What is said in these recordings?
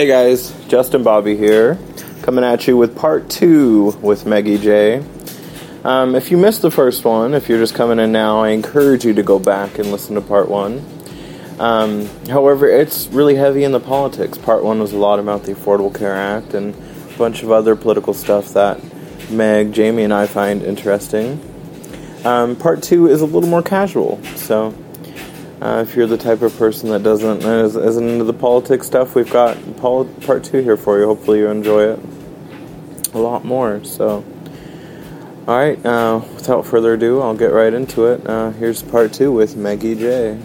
Hey guys, Justin Bobby here, coming at you with part 2 with Meggie J. If you missed the first one, if you're just coming in now, I encourage you to go back and listen to part 1. However, it's really heavy in the politics. Part 1 was a lot about the Affordable Care Act and a bunch of other political stuff that Meg, Jamie, and I find interesting. Part 2 is a little more casual, so if you're the type of person that isn't into the politics stuff, we've got part 2 here for you. Hopefully you enjoy it a lot more. So, alright, without further ado, I'll get right into it. Here's part 2 with Meggie J.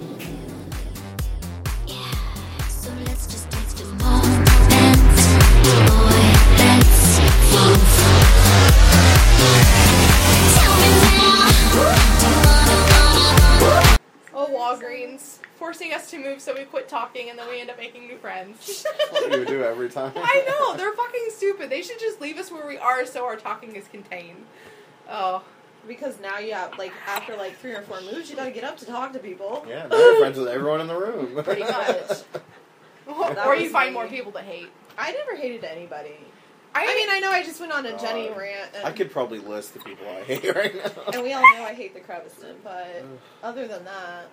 Walgreens forcing us to move so we quit talking and then we end up making new friends. What you do every time. I know, they're fucking stupid. They should just leave us where we are so our talking is contained. Oh. Because now you have, after 3 or 4 moves, you gotta get up to talk to people. Yeah, they're friends with everyone in the room. Pretty much. Or you find more people to hate. I never hated anybody. I know I just went on a Jenny rant. And, I could probably list the people I hate right now. And we all know I hate the Creviston, but other than that...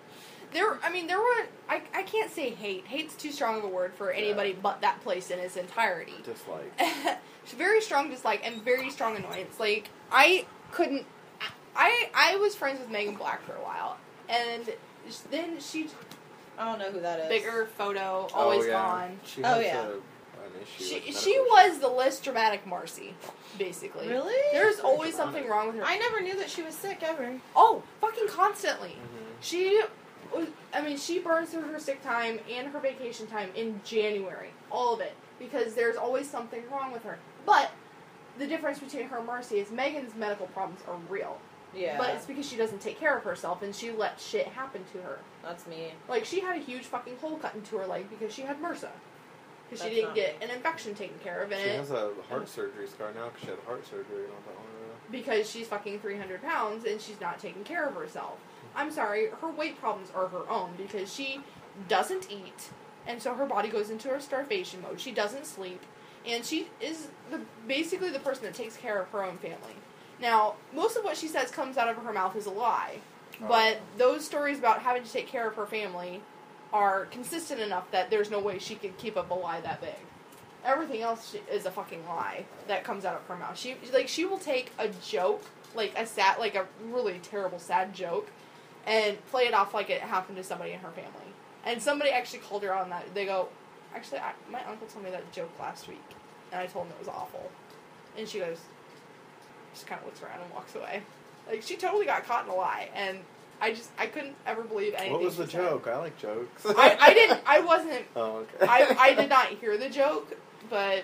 I can't say hate. Hate's too strong of a word for anybody but that place in its entirety. Dislike. Very strong dislike and very strong annoyance. I was friends with Megan Black for a while, and then she... I don't know who that is. Bigger photo, always gone. She has She was the less dramatic Marcy, basically. Really? There's always something wrong with her. I never knew that she was sick, ever. Oh, fucking constantly. Mm-hmm. She burns through her sick time and her vacation time in January. All of it. Because there's always something wrong with her. But the difference between her and Marcy is Megan's medical problems are real. Yeah. But it's because she doesn't take care of herself and she lets shit happen to her. That's me. She had a huge fucking hole cut into her leg because she had MRSA. Because she didn't get an infection taken care of. And she has a heart surgery scar now because she had heart surgery not that long ago. Because she's fucking 300 pounds and she's not taking care of herself. I'm sorry, her weight problems are her own because she doesn't eat, and so her body goes into her starvation mode. She doesn't sleep, and she is basically the person that takes care of her own family. Now, most of what she says comes out of her mouth is a lie, but those stories about having to take care of her family are consistent enough that there's no way she could keep up a lie that big. Everything else is a fucking lie that comes out of her mouth. She will take a joke, a really terrible sad joke, and play it off like it happened to somebody in her family. And somebody actually called her out on that. They go, actually, my uncle told me that joke last week, and I told him it was awful. And she goes, just kind of looks around and walks away. She totally got caught in a lie, and I couldn't ever believe anything. What was the joke? I like jokes. I wasn't. Oh, okay. I did not hear the joke, but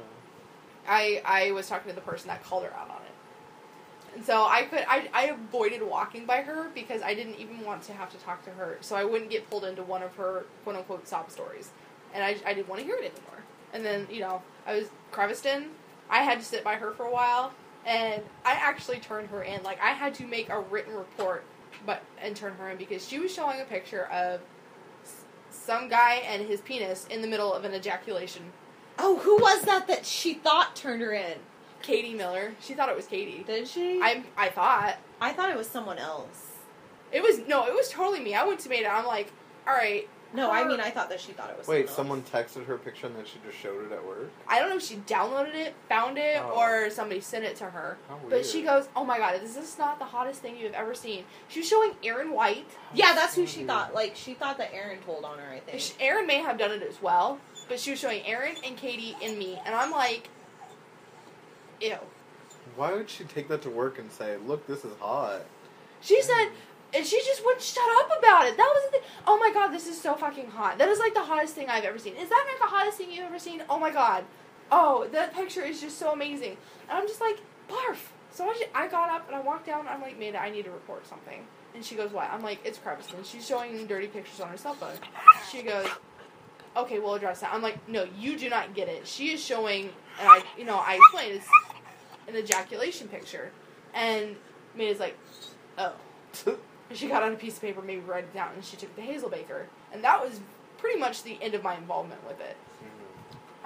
I was talking to the person that called her out on it. And so I avoided walking by her because I didn't even want to have to talk to her, so I wouldn't get pulled into one of her quote-unquote sob stories. And I didn't want to hear it anymore. And then, I was Creviston. I had to sit by her for a while, and I actually turned her in. I had to make a written report and turn her in because she was showing a picture of some guy and his penis in the middle of an ejaculation. Oh, who was that she thought turned her in? Katie Miller. She thought it was Katie. Did she? I thought. I thought it was someone else. It was totally me. I went to Meta. I'm like, alright. No, I thought that she thought it was someone else. Texted her a picture and then she just showed it at work? I don't know if she downloaded it, found it, or somebody sent it to her. How weird. But she goes, oh my god, is this not the hottest thing you've ever seen? She was showing Aaron White. Yeah, that's who she thought. She thought that Aaron told on her, I think. Aaron may have done it as well, but she was showing Aaron and Katie and me. And I'm like, ew. Why would she take that to work and say, look, this is hot? She said, and she just wouldn't shut up about it. That was the thing. Oh my god, this is so fucking hot. That is the hottest thing I've ever seen. Is that not the hottest thing you've ever seen? Oh my god. Oh, that picture is just so amazing. And I'm just like, barf. So I got up and I walked down and I'm like, Manda, I need to report something. And she goes, what? I'm like, it's Creviston. She's showing dirty pictures on her cell phone. She goes, okay, we'll address that. I'm like, no, you do not get it. She is showing, and I explained, it's an ejaculation picture. And Manda's like, oh. And she got on a piece of paper, maybe write it down, and she took it to Hazel Baker. And that was pretty much the end of my involvement with it.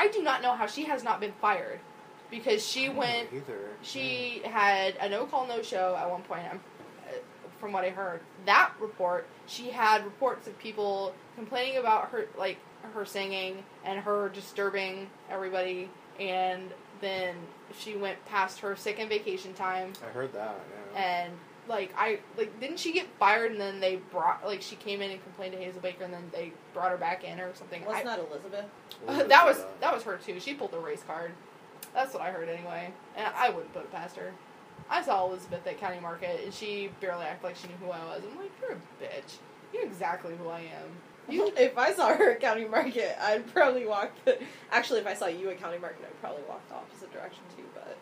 I do not know how she has not been fired. Because she went... She had a no-call, no-show at one point, from what I heard. That report, she had reports of people complaining about her, like, her singing and her disturbing everybody, and then she went past her sick and vacation time. I heard that, yeah. And, didn't she get fired and then they brought, she came in and complained to Hazel Baker and then they brought her back in or something? Wasn't that Elizabeth? That was her too. She pulled the race card. That's what I heard anyway. And I wouldn't put it past her. I saw Elizabeth at County Market and she barely acted like she knew who I was. I'm like, you're a bitch. You know exactly who I am. If I saw her at County Market, I'd probably walk Actually, if I saw you at County Market, I'd probably walk the opposite direction too, but...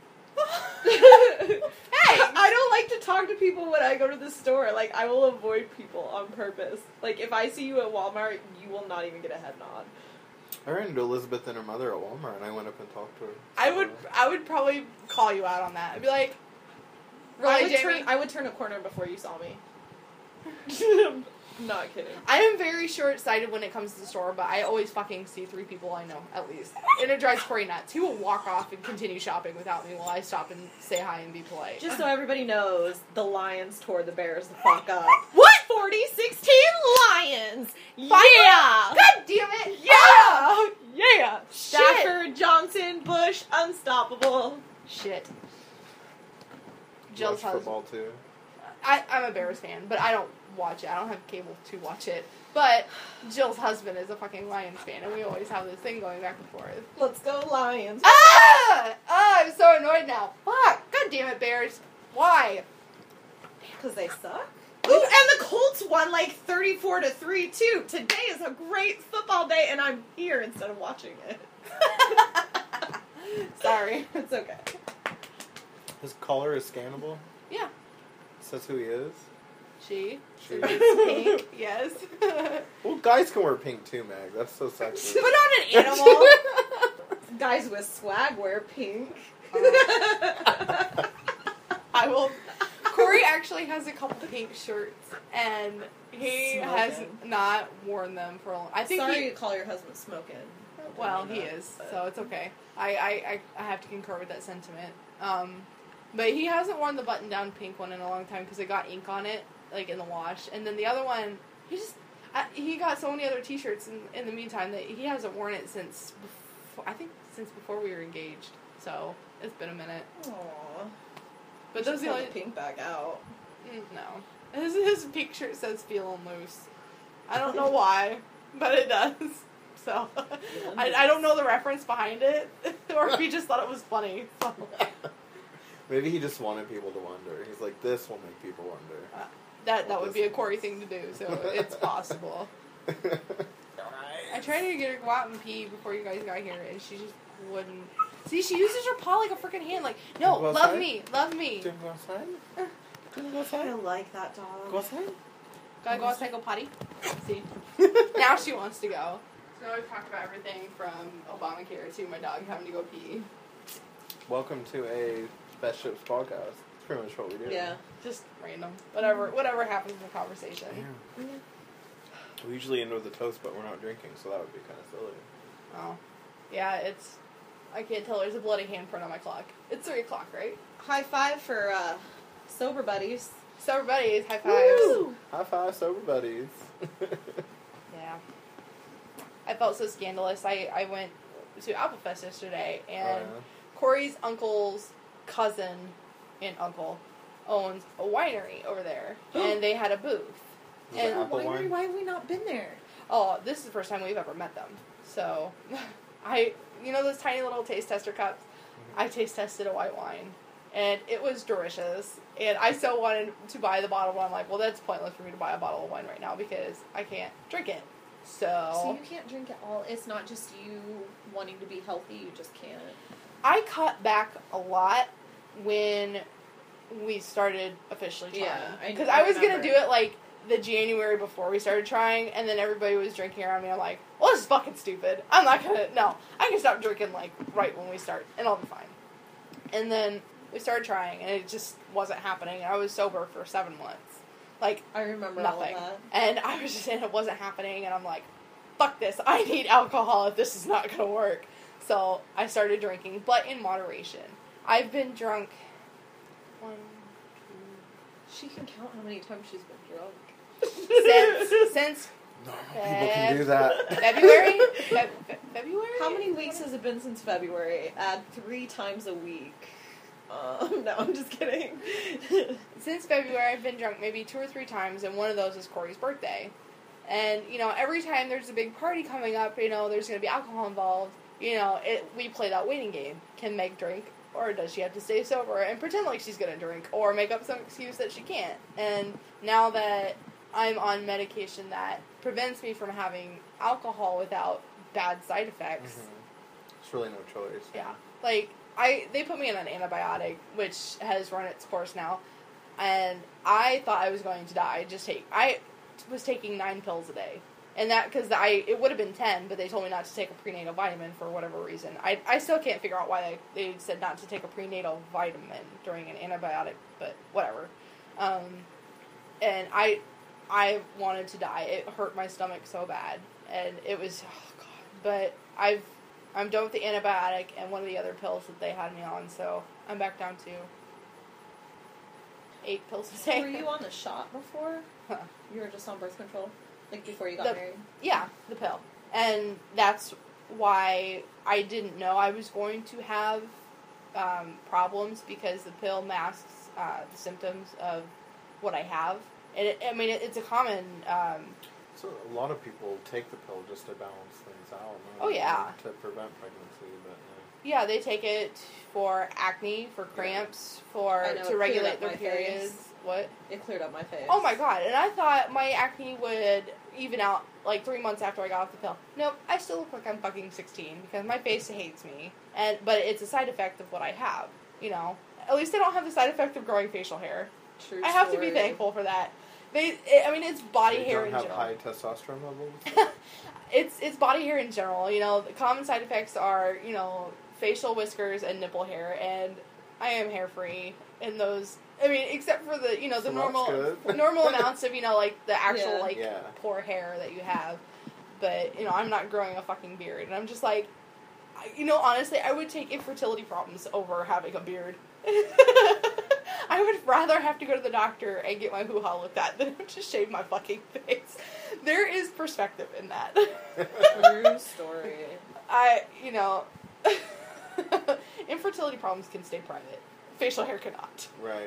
Hey! I don't like to talk to people when I go to the store. Like, I will avoid people on purpose. Like, if I see you at Walmart, you will not even get a head nod. I ran into Elizabeth and her mother at Walmart, and I went up and talked to her. I would probably call you out on that. I'd be like, really, Jamie? I would turn a corner before you saw me. Not kidding. I am very short-sighted when it comes to the store, but I always fucking see 3 people I know, at least. And it drives Corey nuts. He will walk off and continue shopping without me while I stop and say hi and be polite. Just so everybody knows, the Lions tore the Bears the fuck up. What? 40-16 Lions! Yeah! God damn it! Yeah! Yeah! Shit. Stafford, Johnson, Bush, unstoppable. Shit. Watch Jill's husband. football, too. I'm a Bears fan, but I don't watch it. I don't have cable to watch it. But Jill's husband is a fucking Lions fan, and we always have this thing going back and forth. Let's go Lions. I'm so annoyed now. Fuck! God damn it, Bears. Why? Because they suck? Ooh, and the Colts won 34-3 too. Today is a great football day, and I'm here instead of watching it. Sorry. It's okay. His collar is scannable? Yeah. Says who he is? She. She. Pink, yes. Well, guys can wear pink too, Meg. That's so sexy. Put on an animal. Guys with swag wear pink. I will. Corey actually has a couple pink shirts, and he has not worn them for a long. I think. Sorry to call your husband smoking. Well, he is, so it's okay. I have to concur with that sentiment. But he hasn't worn the button-down pink one in a long time because it got ink on it, in the wash. And then the other one, he got so many other T-shirts in the meantime that he hasn't worn it since before we were engaged. So it's been a minute. Aww. But those are the only pink back out. No, his pink shirt says "feeling loose." I don't know why, but it does. So I don't know the reference behind it, or if he just thought it was funny. So. Maybe he just wanted people to wonder. He's like, this will make people wonder. That would be a Corey thing to do, so it's possible. I tried to get her to go out and pee before you guys got here, and she just wouldn't. See, she uses her paw like a freaking hand. Like, no, love me, love me. Do you go outside? Do you go outside? I like that dog. Go outside? Gotta go outside, go potty. See? Now she wants to go. So now we've talked about everything from Obamacare to my dog having to go pee. Welcome to a Best Ships podcast. That's pretty much what we do. Yeah. Just random. Whatever happens in the conversation. Yeah. We usually end with a toast, but we're not drinking, so that would be kind of silly. Oh. Yeah, I can't tell. There's a bloody handprint on my clock. It's 3 o'clock, right? High five for sober buddies. Sober buddies, high fives. Woo! High five, sober buddies. Yeah. I felt so scandalous. I went to Applefest yesterday, and Corey's uncle's cousin and uncle owns a winery over there, and they had a booth. And apple wine? Why have we not been there? Oh, this is the first time we've ever met them. So, those tiny little taste tester cups? I taste tested a white wine, and it was delicious. And I so wanted to buy the bottle, but I'm like, well, that's pointless for me to buy a bottle of wine right now because I can't drink it. So you can't drink it all. It's not just you wanting to be healthy. You just can't. I cut back a lot when we started officially trying. Yeah, because I was going to do it the January before we started trying, and then everybody was drinking around me. I'm like, well, this is fucking stupid. I'm not going to, no. I can stop drinking, right when we start, and I'll be fine. And then we started trying, and it just wasn't happening. I was sober for 7 months. I remember nothing. all of that. And I was just saying it wasn't happening, and I'm like, fuck this. I need alcohol if this is not going to work. So I started drinking, but in moderation. I've been drunk 1, 2... She can count how many times she's been drunk. Since Normal people can do that. February? February? How many weeks has it been since February? Add 3 times a week. No, I'm just kidding. Since February, I've been drunk maybe 2 or 3 times, and one of those is Corey's birthday. And, every time there's a big party coming up, there's going to be alcohol involved, we play that waiting game. Can Meg drink, or does she have to stay sober and pretend like she's going to drink, or make up some excuse that she can't? And now that I'm on medication that prevents me from having alcohol without bad side effects. Mm-hmm. It's really no choice. Yeah. They put me on an antibiotic, which has run its course now, and I thought I was going to die. I was taking 9 pills a day, and it would have been 10, but they told me not to take a prenatal vitamin for whatever reason. I still can't figure out why they said not to take a prenatal vitamin during an antibiotic, but whatever. And I wanted to die. It hurt my stomach so bad, and it was, oh God. But I'm done with the antibiotic and one of the other pills that they had me on, so I'm back down to 8 pills a day. Were you on the shot before? Huh. You were just on birth control? Like before you got married? Yeah, the pill. And that's why I didn't know I was going to have problems, because the pill masks the symptoms of what I have. And it's a common... So a lot of people take the pill just to balance things out. Oh, yeah. To prevent pregnancy, but yeah, they take it for acne, for cramps, to regulate their periods. Face. What? It cleared up my face. Oh my God! And I thought my acne would even out 3 months after I got off the pill. Nope, I still look like I'm fucking 16 because my face hates me. But it's a side effect of what I have. At least I don't have the side effect of growing facial hair. True I have story. to be thankful for that. It's body hair in general. general. High testosterone levels? It's body hair in general. The common side effects are, facial whiskers and nipple hair, and I am hair free in those. Except for the, the So normal amounts of, the actual, Yeah. poor hair that you have. But, I'm not growing a fucking beard. And I'm just like, honestly, I would take infertility problems over having a beard. I would rather have to go to the doctor and get my hoo-ha looked at than just shave my fucking face. There is perspective in that. True story. Infertility problems can stay private. Facial hair cannot. Right.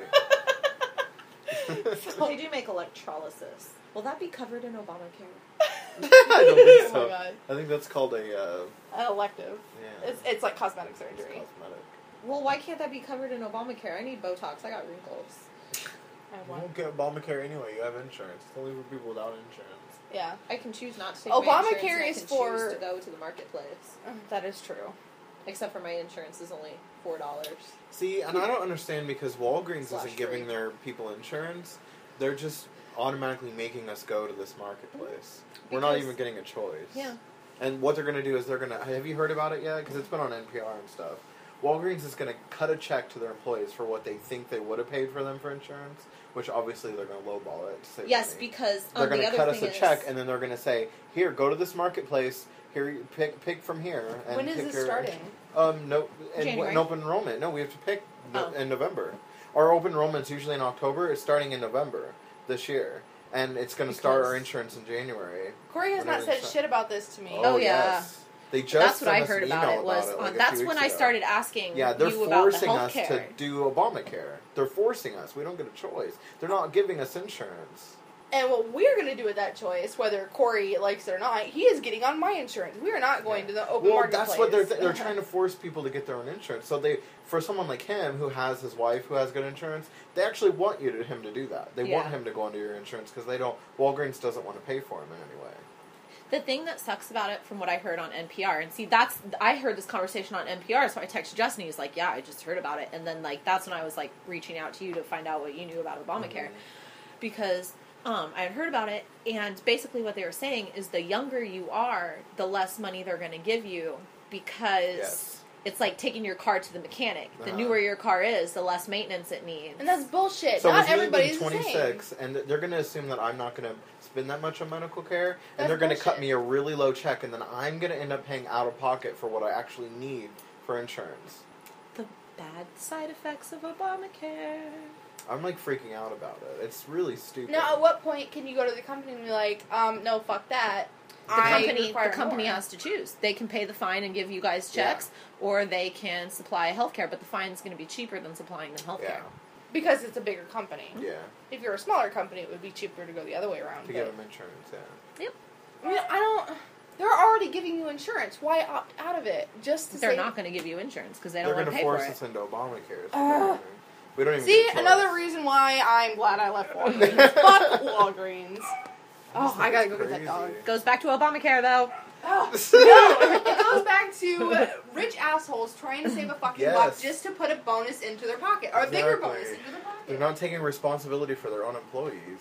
They do make electrolysis. Will that be covered in Obamacare? I don't think so. Oh my God. I think that's called an An elective. Yeah. It's like cosmetic It's surgery. cosmetic. Well, why can't that be covered in Obamacare? I need Botox. I got wrinkles. I You want. won't get Obamacare anyway. You have insurance. It's only for people without insurance. Yeah, I can choose not to take Obamacare my insurance, and I is can for- choose to go to the marketplace. that is true. Except for my insurance is only $4. See, and I don't understand because Walgreens Slash isn't giving free. their people insurance. They're just automatically making us go to this marketplace. We're not Because- even getting a choice. Yeah. And what they're going to do is have you heard about it yet? Because it's been on NPR and stuff. Walgreens is going to cut a check to their employees for what they think they would have paid for them for insurance, which obviously they're going to lowball it to save Yes, money. because They're going to cut us a check, and then they're going to say, "Here, go to this marketplace. Here, you pick from here." And When is pick this your, starting? No, January. in open enrollment. No, we have to pick Oh. in November. Our open enrollment's usually in October. It's starting in November this year, and it's going to start Because- our insurance in January. Corey has not Whenever said it's- shit about this to me. Oh, yeah. Yes. They just That's what sent I us heard an about email it. Was about on. like a That's few when weeks I ago. started asking Yeah, they're you about the forcing us to healthcare. do Obamacare. They're forcing us. We don't get a choice. They're not giving us insurance. And what we're going to do with that choice, whether Corey likes it or not, he is getting on my insurance. We are not going to the open Well, marketplace. that's what they're trying to force people to get their own insurance. So for someone like him who has his wife who has good insurance, they actually want him to do that. They want Yeah. him to go into your insurance because Walgreens doesn't want to pay for him in any way. The thing that sucks about it, from what I heard on NPR, and see, I heard this conversation on NPR, so I texted Justin, he's like, yeah, I just heard about it, and then, that's when I was, reaching out to you to find out what you knew about Obamacare, because, I had heard about it, and basically what they were saying is the younger you are, the less money they're going to give you, because Yes. it's like taking your car to the mechanic. The Uh-huh. newer your car is, the less maintenance it needs. And that's bullshit. So Not with me everybody's being the same. 26, and they're going to assume that I'm not going to spend that much on medical care, and That's they're going to cut bullshit. me a really low check, and then I'm going to end up paying out of pocket for what I actually need for insurance. The bad side effects of Obamacare. I'm like freaking out about it. It's really stupid. Now, at what point can you go to the company and be like, no, fuck that. The I company require more. has to choose. They can pay the fine and give you guys checks, or they can supply healthcare, but the fine is going to be cheaper than supplying them healthcare. Yeah. Because it's a bigger company. Yeah. If you're a smaller company, it would be cheaper to go the other way around. To give them insurance, yeah. I mean, I don't... They're already giving you insurance. Why opt out of it? Just to They're say... not going to give you insurance because they They're don't want going to to pay for force it. us into Obamacare. Ugh. We don't even See, get a choice. another reason why I'm glad I left Walgreens. Fuck Walgreens. Oh, I gotta go get that dog. Goes back to Obamacare, though. Oh, no, it goes back to rich assholes trying to save a fucking Yes. buck just to put a bonus into their pocket. Or a bigger Exactly. bonus into their pocket. They're not taking responsibility for their own employees.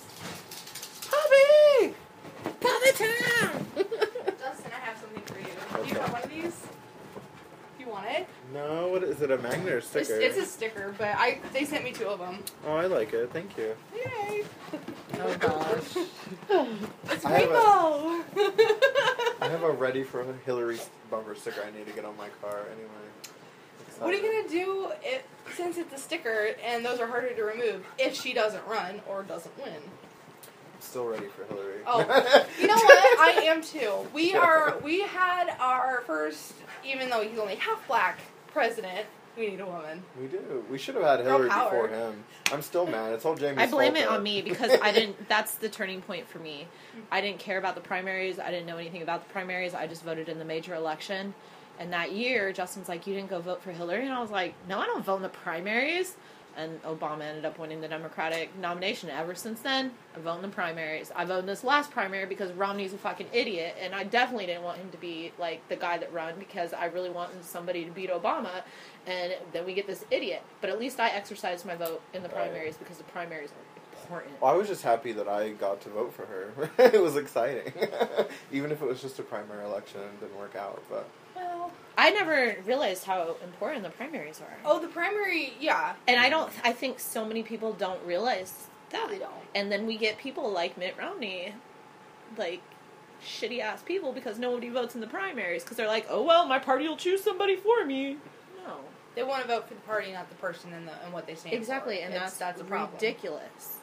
Puppy! Puppy time! Justin, I have something for you. Do Okay. you have one of these? Do you want it? No, what is it, a magnet or sticker? It's a sticker, but they sent me 2 of them. Oh, I like it. Thank you. Yay! Oh, gosh. It's I have rainbow! I have a ready for Hillary bumper sticker I need to get on my car anyway. What are you gonna do since it's a sticker and those are harder to remove if she doesn't run or doesn't win? I'm still ready for Hillary. Oh, you know what? I am too. We had our first, even though he's only half black, president. We need a woman. We do. We should have had Girl Hillary power. before him. I'm still mad. It's all Jamie's I blame fault, it though. on me because I didn't. That's the turning point for me. I didn't care about the primaries. I didn't know anything about the primaries. I just voted in the major election. And that year, Justin's like, "You didn't go vote for Hillary," and I was like, "No, I don't vote in the primaries." And Obama ended up winning the Democratic nomination. Ever since then, I vote in the primaries. I voted in this last primary because Romney's a fucking idiot, and I definitely didn't want him to be like the guy that run because I really wanted somebody to beat Obama. And then we get this idiot. But at least I exercised my vote in the Right. primaries because the primaries are important. Well, I was just happy that I got to vote for her. It was exciting. Even if it was just a primary election and it didn't work out. But Well, I never realized how important the primaries are. oh, the primary, yeah. And I think so many people don't realize that. They don't. And then we get people like Mitt Romney, like shitty ass people because nobody votes in the primaries because they're like, oh well, my party will choose somebody for me. No. They want to vote for the party, not the person and what they stand Exactly, for. and It's- that's a problem. ridiculous.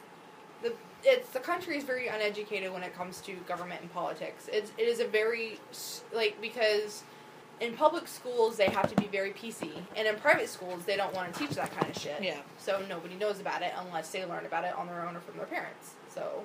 The country is very uneducated when it comes to government and politics. It is a very, because in public schools they have to be very PC, and in private schools they don't want to teach that kind of shit. Yeah. So nobody knows about it unless they learn about it on their own or from their parents. So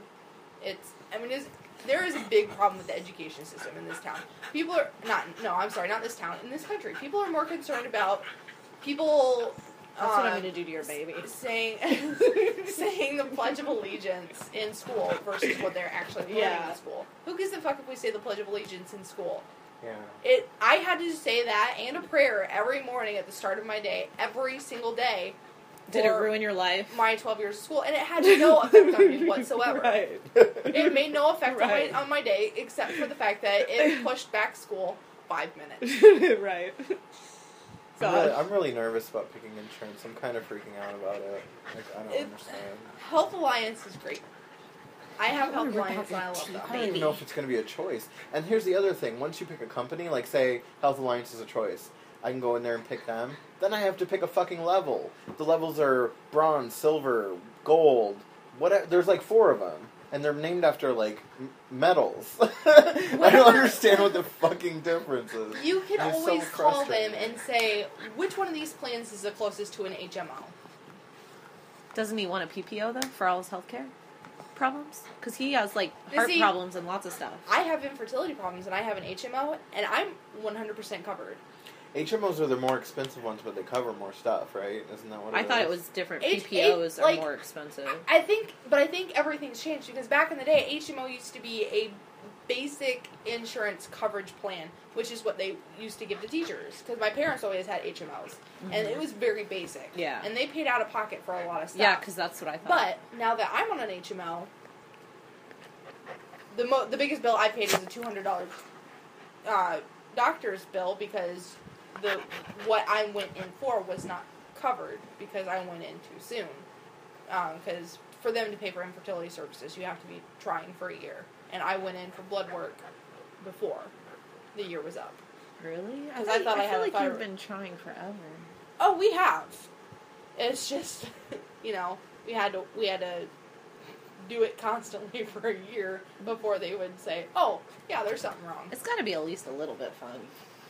there is a big problem with the education system in this town. People are not this town, in this country. People are more concerned about people. That's what I'm going to do to your baby. Saying the Pledge of Allegiance in school versus what they're actually learning Yeah. in school. Who gives a fuck if we say the Pledge of Allegiance in school? yeah. I had to say that and a prayer every morning at the start of my day, every single day. Did it for ruin your life? my 12 years of school? And it had no effect on me whatsoever. Right. It made no effect Right. on my day except for the fact that it pushed back school 5 minutes. Right. I'm really nervous about picking insurance. I'm kind of freaking out about it. Like, I don't understand. Health Alliance is great. I have Health rip out Alliance and your I love teeth. them. I don't even know if it's going to be a choice. And here's the other thing. Once you pick a company, like say Health Alliance is a choice, I can go in there and pick them. Then I have to pick a fucking level. The levels are bronze, silver, gold. Whatever. There's like 4 of them. And they're named after, like, metals. I don't understand what the fucking difference is. You can It's so always call them frustrating. and say, which one of these plans is the closest to an HMO? Doesn't he want a PPO, though, for all his healthcare problems? Because he has, like, You heart see, problems and lots of stuff. I have infertility problems and I have an HMO and I'm 100% covered. HMOs are the more expensive ones, but they cover more stuff, right? Isn't that what it is? I thought it was different. H- PPOs like, are more expensive. I think everything's changed because back in the day, HMO used to be a basic insurance coverage plan, which is what they used to give to teachers. Because my parents always had HMOs, and it was very basic. Yeah. And they paid out of pocket for a lot of stuff. Yeah, because that's what I thought. But now that I'm on an HMO, the biggest bill I paid is a $200 doctor's bill because what I went in for was not covered because I went in too soon. Because for them to pay for infertility services, you have to be trying for a year. And I went in for blood work before the year was up. Really? Because I thought I had feel like a you've been trying forever. Oh, we have. It's just, we had to do it constantly for a year before they would say, oh, yeah, there's something wrong. It's got to be at least a little bit fun.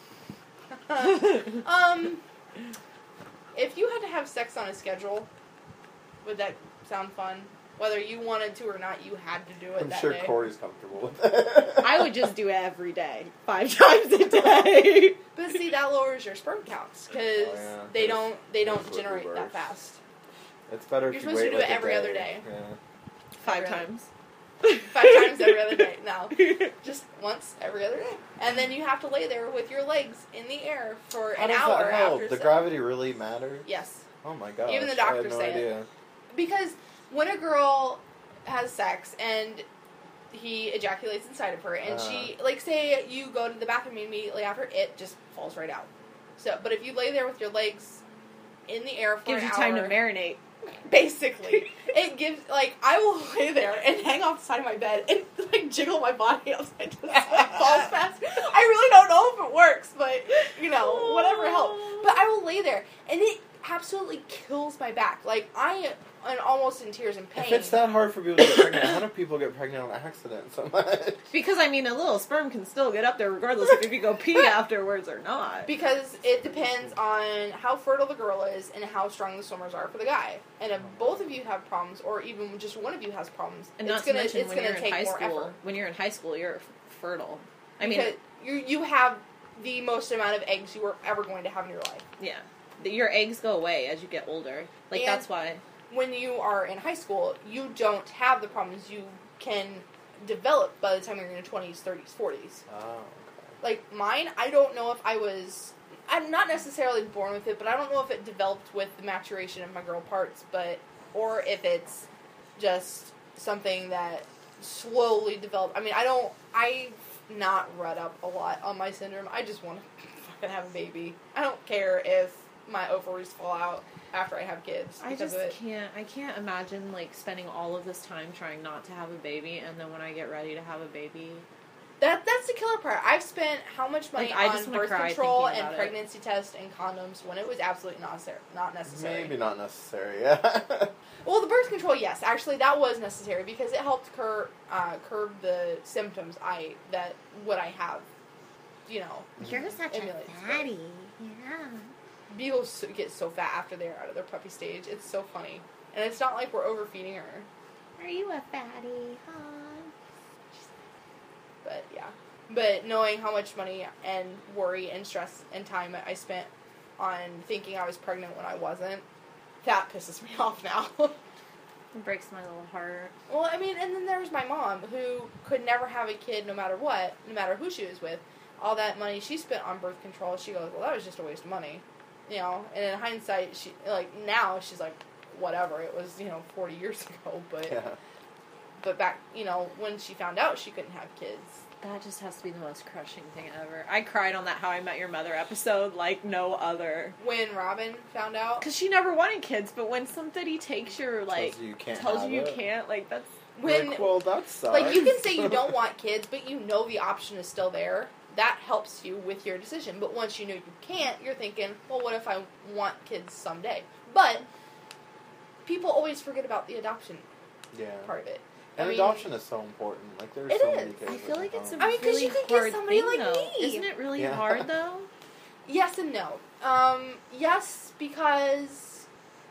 If you had to have sex on a schedule, would that sound fun? Whether you wanted to or not, you had to do it I'm that sure day. Corey's comfortable with that. I would just do it every day, 5 times a day. But see, that lowers your sperm counts because they don't That's generate what that works. fast. It's better You're if you supposed wait to do like it a every other day. Yeah. 5 Really? times. 5 times every other day. No, just once every other day, and then you have to lay there with your legs in the air for How an does hour that help? after The sex. gravity really matters? Yes, Oh my god. Even the I had doctors no say it. idea. because when a girl has sex and he ejaculates inside of her, and she, like, say you go to the bathroom immediately after, it just falls right out. So, but if you lay there with your legs in the air for Gives an you hour, time to marinate. basically, it gives, like, I will lay there and hang off the side of my bed and, like, jiggle my body upside to the side, falls fast. I really don't know if it works, but, whatever helps. But I will lay there, and it absolutely kills my back. Like, I am almost in tears and pain. If it's that hard for people to get pregnant, how do people get pregnant on accident so much? Because, a little sperm can still get up there regardless of if you go pee afterwards or not. Because it depends on how fertile the girl is and how strong the swimmers are for the guy. And if both of you have problems, or even just one of you has problems, And it's not to gonna mention when you're in take high more school. effort. When you're in high school, you're fertile. Because you have the most amount of eggs you are ever going to have in your life. Yeah. Your eggs go away as you get older. Like, And that's why. when you are in high school, you don't have the problems you can develop by the time you're in your 20s, 30s, 40s. Oh, okay. Like, mine, I don't know if I'm not necessarily born with it, but I don't know if it developed with the maturation of my girl parts, or if it's just something that slowly developed. I've not read up a lot on my syndrome. I just want to fucking have a baby. I don't care if my ovaries fall out after I have kids because of it. I can't imagine, like, spending all of this time trying not to have a baby, and then when I get ready to have a baby... That's the killer part. I've spent how much money Like, I just on wanna birth cry control thinking and about it. pregnancy tests and condoms when it was absolutely not necessary. Maybe not necessary, yeah. Well, the birth control, yes. Actually, that was necessary because it helped curb the symptoms I have. You're such emulates a fatty. Yeah. Beagles get so fat after they're out of their puppy stage. It's so funny. And it's not like we're overfeeding her. Are you a fatty? But, yeah. But knowing how much money and worry and stress and time I spent on thinking I was pregnant when I wasn't, that pisses me off now. It breaks my little heart. Well, and then there's my mom, who could never have a kid no matter what, no matter who she was with. All that money she spent on birth control, she goes, well, that was just a waste of money. And in hindsight, now she's like, whatever, it was, 40 years ago, but... Yeah. But back, when she found out she couldn't have kids. That just has to be the most crushing thing ever. I cried on that How I Met Your Mother episode like no other. When Robin found out. Because she never wanted kids, but when somebody takes your, tells you you have it. can't, that's... When, well, that sucks. you can say you don't want kids, but you know the option is still there. That helps you with your decision. But once you know you can't, you're thinking, well, what if I want kids someday? But people always forget about the adoption part of it. And adoption is so important. Like, there's so many kids. I feel like it's a because really you could hard get somebody thing, like though. me. Isn't it really hard, though? Yes and no. Yes, because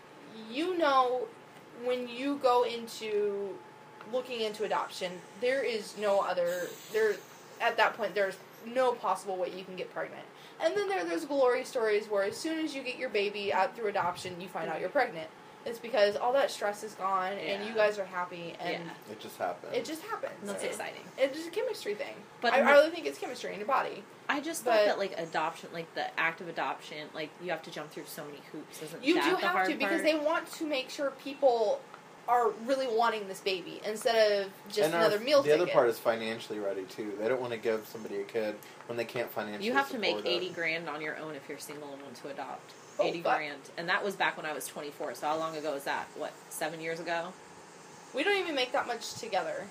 when you go into looking into adoption, there is no other... At that point, there's no possible way you can get pregnant. And then there's glory stories where as soon as you get your baby out through adoption, you find out you're pregnant. It's because all that stress is gone, and you guys are happy, and it just happens. It just happens. That's exciting. It's just a chemistry thing. But I really think it's chemistry in your body. I just thought that, adoption, the act of adoption, you have to jump through so many hoops. Isn't you that do the have hard to, because part? they want to make sure people are really wanting this baby instead of just and another meal the ticket. other part is financially ready too. They don't want to give somebody a kid when they can't financially. You have to make support it. $80,000 on your own if you're single and want to adopt. Oh, $80,000, and that was back when I was 24. So how long ago was that? What, 7 years ago? We don't even make that much together.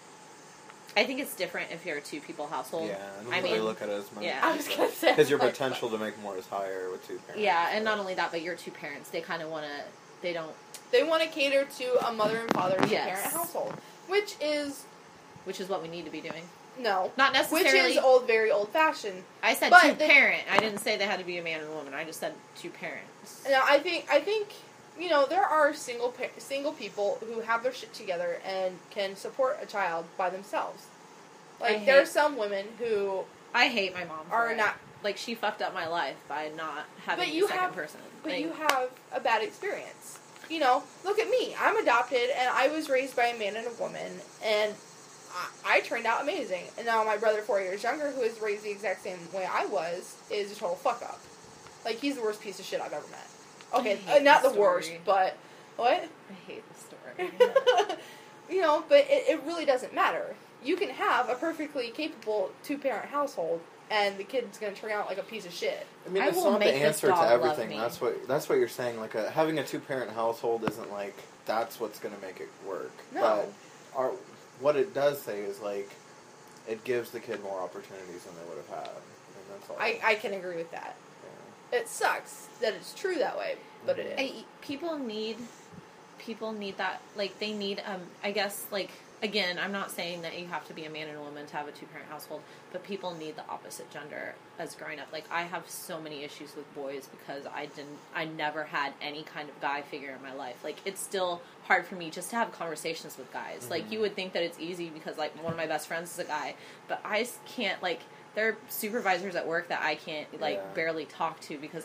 I think it's different if you're a two-people household. Yeah, I I mean, they look at it as money. yeah. I was gonna say Because your like, potential to make more is higher with two parents. Yeah, and not only that, but you're two parents. They kind of want to. They don't. They want to cater to a mother and father Yes. parent household, which is What we need to be doing. no, Not necessarily. which is very old fashioned. I said but two-parent. I didn't say they had to be a man and a woman. I just said two parents. Now I think there are single people who have their shit together and can support a child by themselves. Like there are some women who I hate my mom. are for it. not. Like, she fucked up my life by not having But a you second have- person. But Like, you have a bad experience. You know, look at me. I'm adopted, and I was raised by a man and a woman, and I turned out amazing. And now my brother, 4 years younger, who was raised the exact same way I was, is a total fuck up. Like, he's the worst piece of shit I've ever met. Okay, I hate not the the worst, story. but what? I hate the story. You know, but it really doesn't matter. You can have a perfectly capable two-parent household, and the kid's going to turn out like a piece of shit. I mean, I it's will not the make this answer to dog love everything. me. That's what you're saying. Like having a two-parent household isn't like that's what's going to make it work. No. But what it does say is like it gives the kid more opportunities than they would have had, and that's all. I can agree with that. Yeah. It sucks that it's true that way, but it is. People need that. Like, they need, I guess, like, again, I'm not saying that you have to be a man and a woman to have a two-parent household, but people need the opposite gender as growing up. Like, I have so many issues with boys because I never had any kind of guy figure in my life. Like, it's still hard for me just to have conversations with guys. Mm-hmm. Like, you would think that it's easy because, like, one of my best friends is a guy, but I just can't, like, there are supervisors at work that I can't, like, Yeah. barely talk to because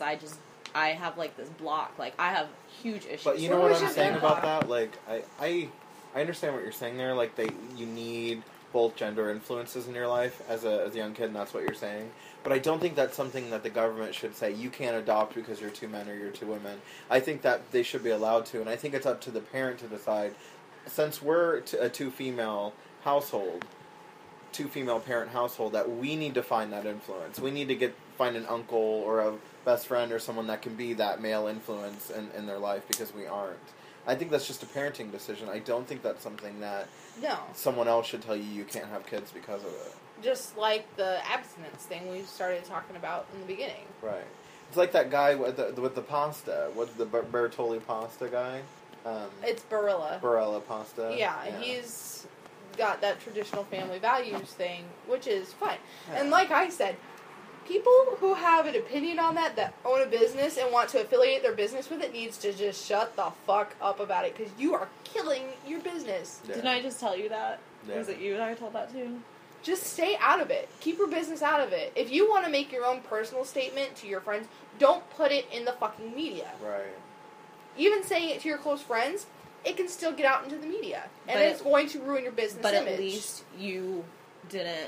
I have, like, this block. Like, I have huge issues. But you know What what was I'm your saying grandpa? about that? Like, I understand what you're saying there. Like, you need both gender influences in your life as a young kid, and that's what you're saying. But I don't think that's something that the government should say, you can't adopt because you're two men or you're two women. I think that they should be allowed to, and I think it's up to the parent to decide. Since we're a two-female household, two-female parent household, that we need to find that influence. We need to find an uncle or a best friend or someone that can be that male influence in their life because we aren't. I think that's just a parenting decision. I don't think that's something that No. someone else should tell you can't have kids because of it. Just like the abstinence thing we started talking about in the beginning. Right. It's like that guy with the pasta. What's the Bertolli pasta guy? It's Barilla. Barilla pasta. Yeah, he's got that traditional family values thing, which is fine. Yeah. And like I said, people who have an opinion on that own a business and want to affiliate their business with it needs to just shut the fuck up about it because you are killing your business. Yeah. Didn't I just tell you that? Yeah. Was it you that I told that to? Just stay out of it. Keep your business out of it. If you want to make your own personal statement to your friends, don't put it in the fucking media. Right. Even saying it to your close friends, it can still get out into the media. And But it's going to ruin your business But image. at least you didn't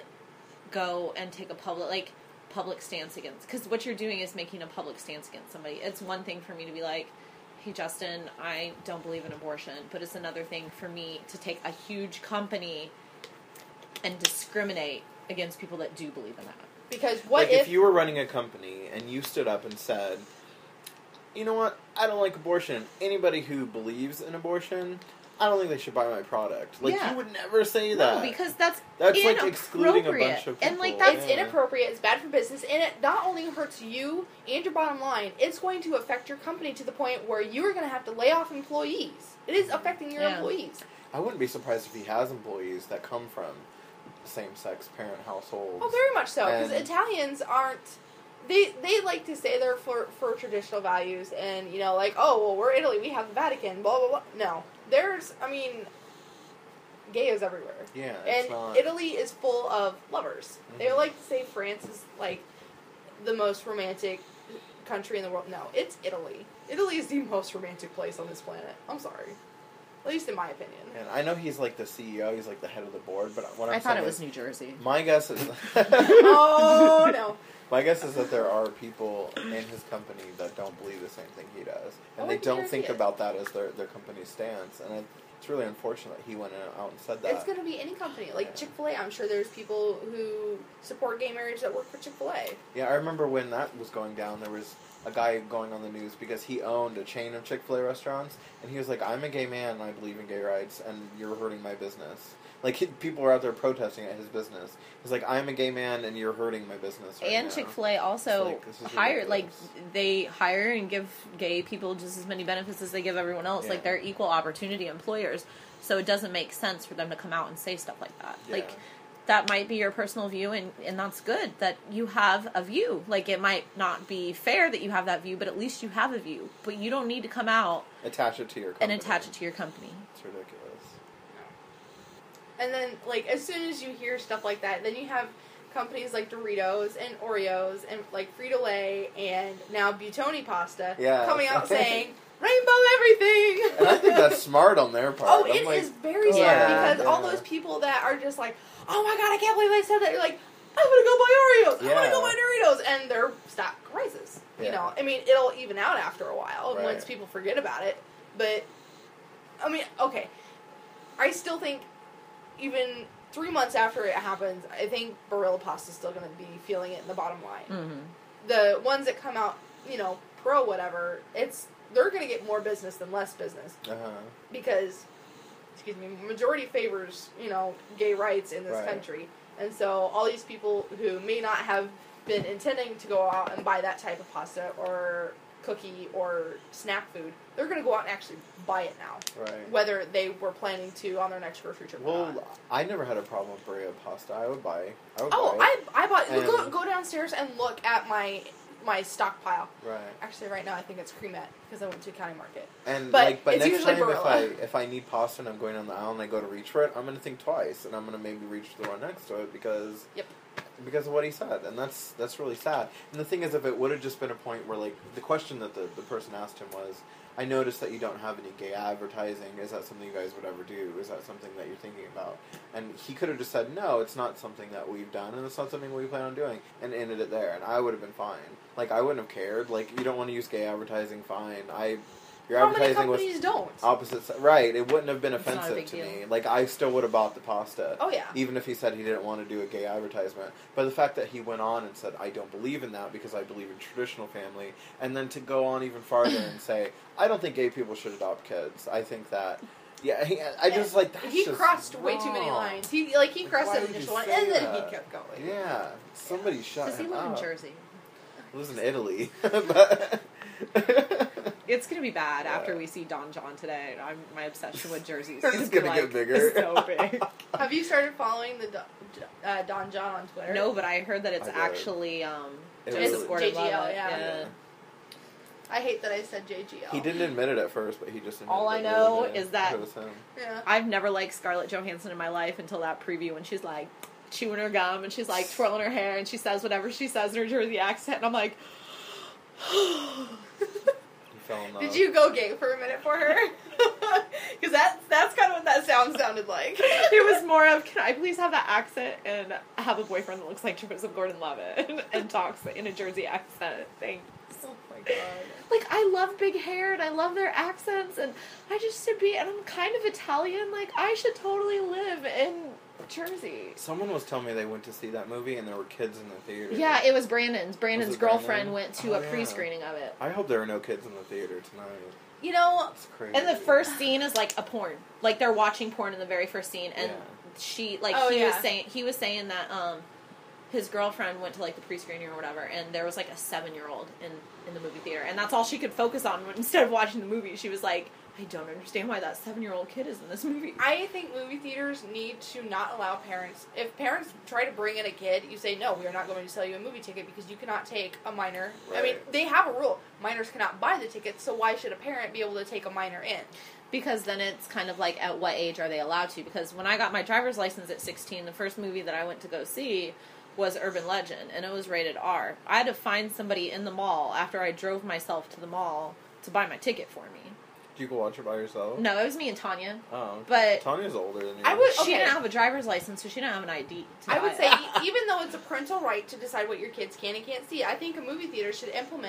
go and take a public stance against, because what you're doing is making a public stance against somebody. It's one thing for me to be like, hey Justin, I don't believe in abortion, but it's another thing for me to take a huge company and discriminate against people that do believe in that. Because what Like if you were running a company and you stood up and said, you know what, I don't like abortion. Anybody who believes in abortion, I don't think they should buy my product. Like, Yeah. you would never say that. No, because that's like inappropriate. excluding a bunch of And like people. that's It's inappropriate, it's bad for business, and it not only hurts you and your bottom line, it's going to affect your company to the point where you are going to have to lay off employees. It is affecting your Yeah. employees. I wouldn't be surprised if he has employees that come from same-sex parent households. Oh, very much so, because And- Italians aren't... They like to say they're for traditional values, and, you know, like, oh, well, we're Italy, we have the Vatican, blah, blah, blah. No. There's, I mean, gay is everywhere. Yeah, And it's not... Italy is full of lovers. They Mhm. like to say France is, like, the most romantic country in the world. No, it's Italy. Italy is the most romantic place on this planet. I'm sorry. At least in my opinion. And I know he's like the CEO, he's like the head of the board, but what I'm I thought saying it was is, New Jersey. my guess is... Oh, no. My guess is that there are people in his company that don't believe the same thing he does. And Oh, they I'm don't sure think he is. about that as their company's stance. And it's really unfortunate he went out and said that. It's going to be any company. Like Chick-fil-A, I'm sure there's people who support gay marriage that work for Chick-fil-A. Yeah, I remember when that was going down, there was a guy going on the news because he owned a chain of Chick-fil-A restaurants, and he was like, I'm a gay man and I believe in gay rights, and you're hurting my business. Like, people were out there protesting at his business. He's like, I'm a gay man and you're hurting my business right And now. Chick-fil-A also hire, they hire and give gay people just as many benefits as they give everyone else. Yeah. Like, they're equal opportunity employers. So it doesn't make sense for them to come out and say stuff like that. Yeah. Like, that might be your personal view, and that's good that you have a view. Like, it might not be fair that you have that view, but at least you have a view. But you don't need to come out attach it to your company. and attach it to your company. It's ridiculous. And then, like, as soon as you hear stuff like that, then you have companies like Doritos and Oreos and, like, Frito-Lay and now Buitoni pasta coming out saying, rainbow everything! And I think that's smart on their part. Oh, it is very smart because all yeah. those people that are just like, oh my god, I can't believe they said that. You're like, I'm gonna go buy Oreos. I'm gonna go buy Doritos, and their stock rises. Yeah. You know, I mean, it'll even out after a while Right. once people forget about it. But I mean, okay, I still think even 3 months after it happens, I think Barilla Pasta is still gonna be feeling it in the bottom line. Mm-hmm. The ones that come out, you know, pro whatever, they're gonna get more business than less business because. Excuse me, majority favors, you know, gay rights in this country. And so all these people who may not have been intending to go out and buy that type of pasta or cookie or snack food, they're going to go out and actually buy it now. Right. Whether they were planning to on their next grocery trip or not. Well, I never had a problem with Barilla pasta. I would buy it. I bought... And Go downstairs and look at my stockpile. Right. Actually, right now I think it's cremette because I went to County Market. And but but it's next usually time Barilla. if I need pasta and I'm going down the aisle and I go to reach for it, I'm going to think twice and I'm going to maybe reach for the one next to it because of what he said, and that's really sad. And the thing is, if it would have just been a point where, like, the question that the person asked him was, I noticed that you don't have any gay advertising. Is that something you guys would ever do? Is that something that you're thinking about? And he could have just said, no, it's not something that we've done, and it's not something we plan on doing, and ended it there, and I would have been fine. Like, I wouldn't have cared. Like, you don't want to use gay advertising, fine. Your How many advertising was companies don't? opposite. Right, it wouldn't have been It's not a offensive big to deal. me. Like, I still would have bought the pasta. Oh, yeah. Even if he said he didn't want to do a gay advertisement. But the fact that he went on and said, I don't believe in that because I believe in traditional family, and then to go on even farther and say, I don't think gay people should adopt kids. I think that... Yeah, I just, like, that's He just crossed way too many wrong. lines. He crossed Why that would you initial one, say and then that? he kept going. Yeah, somebody shut Does he him live in up. Jersey? He lives in Italy. But... It's gonna be bad after we see Don John today. My obsession with Jersey is It's gonna gonna be get bigger. so big. Have you started following the Don John on Twitter? No, but I heard that it's I did. actually It Joseph was- Gordon-Levitt. JGL, yeah. I hate that I said JGL. He didn't admit it at first, but he just admitted All I it know the other day. is that- It was him. Yeah. I've never liked Scarlett Johansson in my life until that preview when she's like chewing her gum and she's like twirling her hair and she says whatever she says in her Jersey accent, and I'm like, He fell in love. Did you go gay for a minute for her? Because that's kind of what that sounded like. it was more of, can I please have that accent and have a boyfriend that looks like Joseph Gordon-Levitt and talks in a Jersey accent? Thanks. Oh my god. Like, I love big hair and I love their accents, and I just should be, and I'm kind of Italian, like, I should totally live in Jersey. Someone was telling me they went to see that movie and there were kids in the theater. Yeah, it was Brandon's. Brandon's Was it girlfriend Brandon? went to Oh, a yeah. pre-screening of it. I hope there are no kids in the theater tonight. You know, It's crazy. And the first scene is like a porn. Like, they're watching porn in the very first scene, and Yeah. she, like, Oh, he yeah. was saying that his girlfriend went to, like, the pre-screening or whatever, and there was, like, a 7-year-old in the movie theater, and that's all she could focus on instead of watching the movie. She was like, I don't understand why that 7-year-old kid is in this movie. I think movie theaters need to not allow parents. If parents try to bring in a kid, you say, no, we are not going to sell you a movie ticket because you cannot take a minor. I mean, Right. they have a rule. Minors cannot buy the tickets, so why should a parent be able to take a minor in? Because then it's kind of like, at what age are they allowed to? Because when I got my driver's license at 16, the first movie that I went to go see was Urban Legend, and it was rated R. I had to find somebody in the mall after I drove myself to the mall to buy my ticket for me. Did you go watch it by yourself? No, it was me and Tanya. Oh, okay. But- Tanya's older than you. I would- She Okay. didn't have a driver's license, so she didn't have an ID. I would buy say, it. even though it's a parental right to decide what your kids can and can't see, I think a movie theater should implement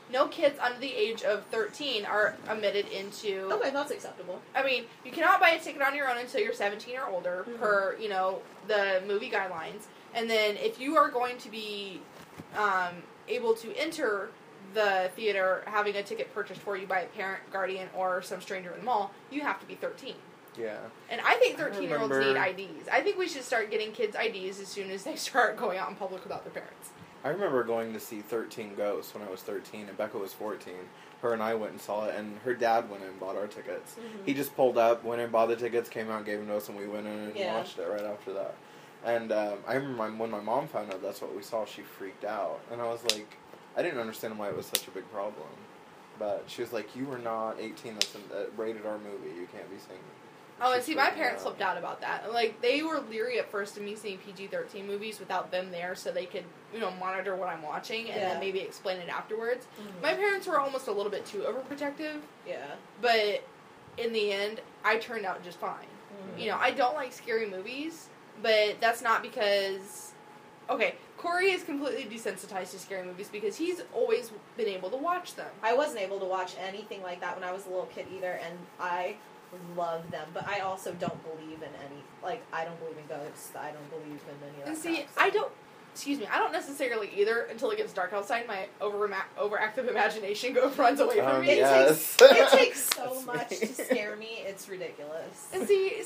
no kids under the age of 13 are admitted into... Okay, that's acceptable. I mean, you cannot buy a ticket on your own until you're 17 or older, per, the movie guidelines. And then if you are going to be able to enter the theater having a ticket purchased for you by a parent, guardian, or some stranger in the mall, you have to be 13. Yeah. And I think 13-year-olds need IDs. I think we should start getting kids IDs as soon as they start going out in public without their parents. I remember going to see 13 Ghosts when I was 13, and Becca was 14. Her and I went and saw it, and her dad went in and bought our tickets. Mm-hmm. He just pulled up, went in, bought the tickets, came out, gave them to us, and we went in and watched it right after that. And I remember when my mom found out that's what we saw, she freaked out. And I was like, I didn't understand why it was such a big problem. But she was like, you were not 18, that's a rated R movie, you can't be seeing it. Oh, and see, my parents flipped out about that. Like, they were leery at first of me seeing PG-13 movies without them there so they could, monitor what I'm watching and then maybe explain it afterwards. Mm-hmm. My parents were almost a little bit too overprotective. Yeah. But in the end, I turned out just fine. Mm-hmm. I don't like scary movies, but that's not because... Okay, Corey is completely desensitized to scary movies because he's always been able to watch them. I wasn't able to watch anything like that when I was a little kid either, and I love them, but I also don't believe in any, I don't believe in ghosts, I don't believe in any of that And see, stuff, I don't necessarily either until it gets dark outside. My overactive imagination runs away from me. It takes so much to scare me, it's ridiculous. And see,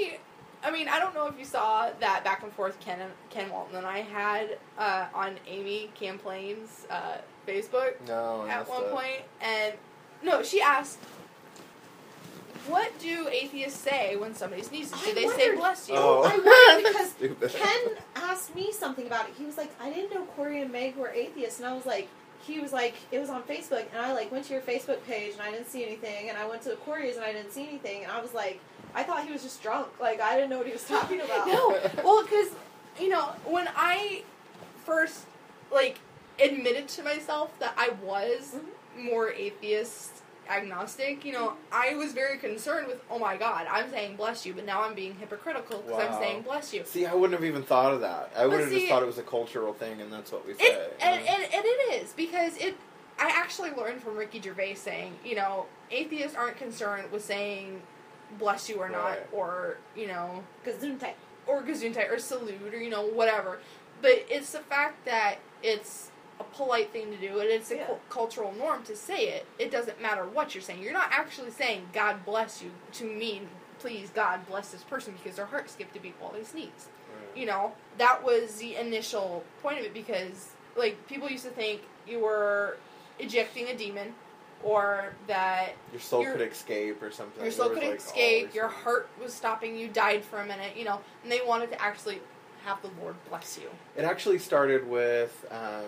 I don't know if you saw that back and forth Ken Walton and I had on Amy Camplain's Facebook at one point, and no, she asked, what do atheists say when somebody sneezes? Do they say bless you? Oh. I wondered because Ken asked me something about it. He was like, I didn't know Corey and Meg were atheists. And I was like, he was like, it was on Facebook. And I went to your Facebook page and I didn't see anything. And I went to Corey's and I didn't see anything. And I was like, I thought he was just drunk. I didn't know what he was talking about. No. Well, because, when I first, admitted to myself that I was more atheist agnostic, I was very concerned with, oh my god, I'm saying bless you, but now I'm being hypocritical because I'm saying bless you. See, I wouldn't have even thought of that. I would have just thought it was a cultural thing, and that's what we say. And it is, because I actually learned from Ricky Gervais saying, atheists aren't concerned with saying bless you or not, or, Gesundheit. Or Gesundheit, or salute, or, whatever. But it's the fact that it's a polite thing to do, and it's a cultural norm to say it. It doesn't matter what you're saying. You're not actually saying God bless you to mean, please God bless this person because their heart skipped a beat while they sneeze. Right. That was the initial point of it, because people used to think you were ejecting a demon, or that your soul could escape or something. Your soul could escape, your heart was stopping, you died for a minute, and they wanted to actually have the Lord bless you. It actually started with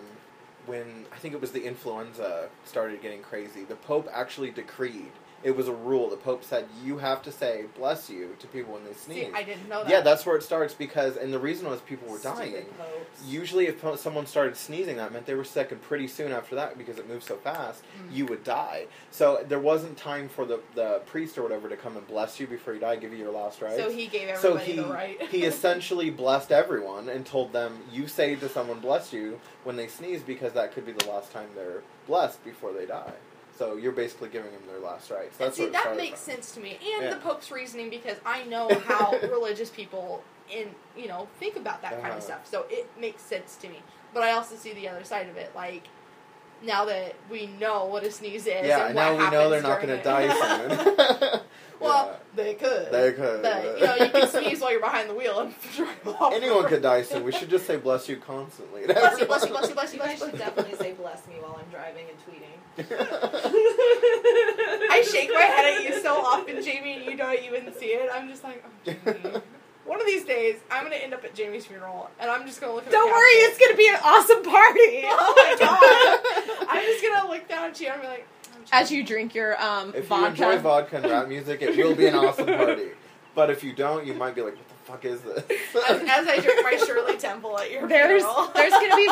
when I think it was the influenza started getting crazy. The Pope actually decreed, it was a rule, the Pope said you have to say bless you to people when they sneeze. See, I didn't know that. Yeah, that's where it starts, and the reason was people were dying. Popes. Usually if someone started sneezing, that meant they were sick, and pretty soon after that, because it moved so fast, you would die. So there wasn't time for the priest or whatever to come and bless you before you die, give you your last rites. So he gave everybody the right. He essentially blessed everyone and told them, you say to someone bless you when they sneeze, because that could be the last time they're blessed before they die. So you're basically giving them their last rites. That's see, that makes sense to me. And the Pope's reasoning, because I know how religious people think about that kind of stuff. So it makes sense to me. But I also see the other side of it. Now that we know what a sneeze is, and now what we know they're not going to die soon. Well, they could. They could. But, you can sneeze while you're behind the wheel and drive off. Anyone could die soon. We should just say bless you constantly. Bless you, bless you, bless you, bless you, You bless guys you. should definitely say bless me while I'm driving and tweeting. I shake my head at you so often, Jamie, and you don't even see it. I'm just like, oh, Jamie. One of these days, I'm going to end up at Jamie's funeral, and I'm just going to look at Don't worry, it's going to be an awesome party! Oh my god! I'm just going to look down at you and be like, as you drink your if vodka. you enjoy vodka and rap music, it will be an awesome party. But if you don't, you might be like, what the fuck is this? As I drink my Shirley Temple at your funeral. There's going to be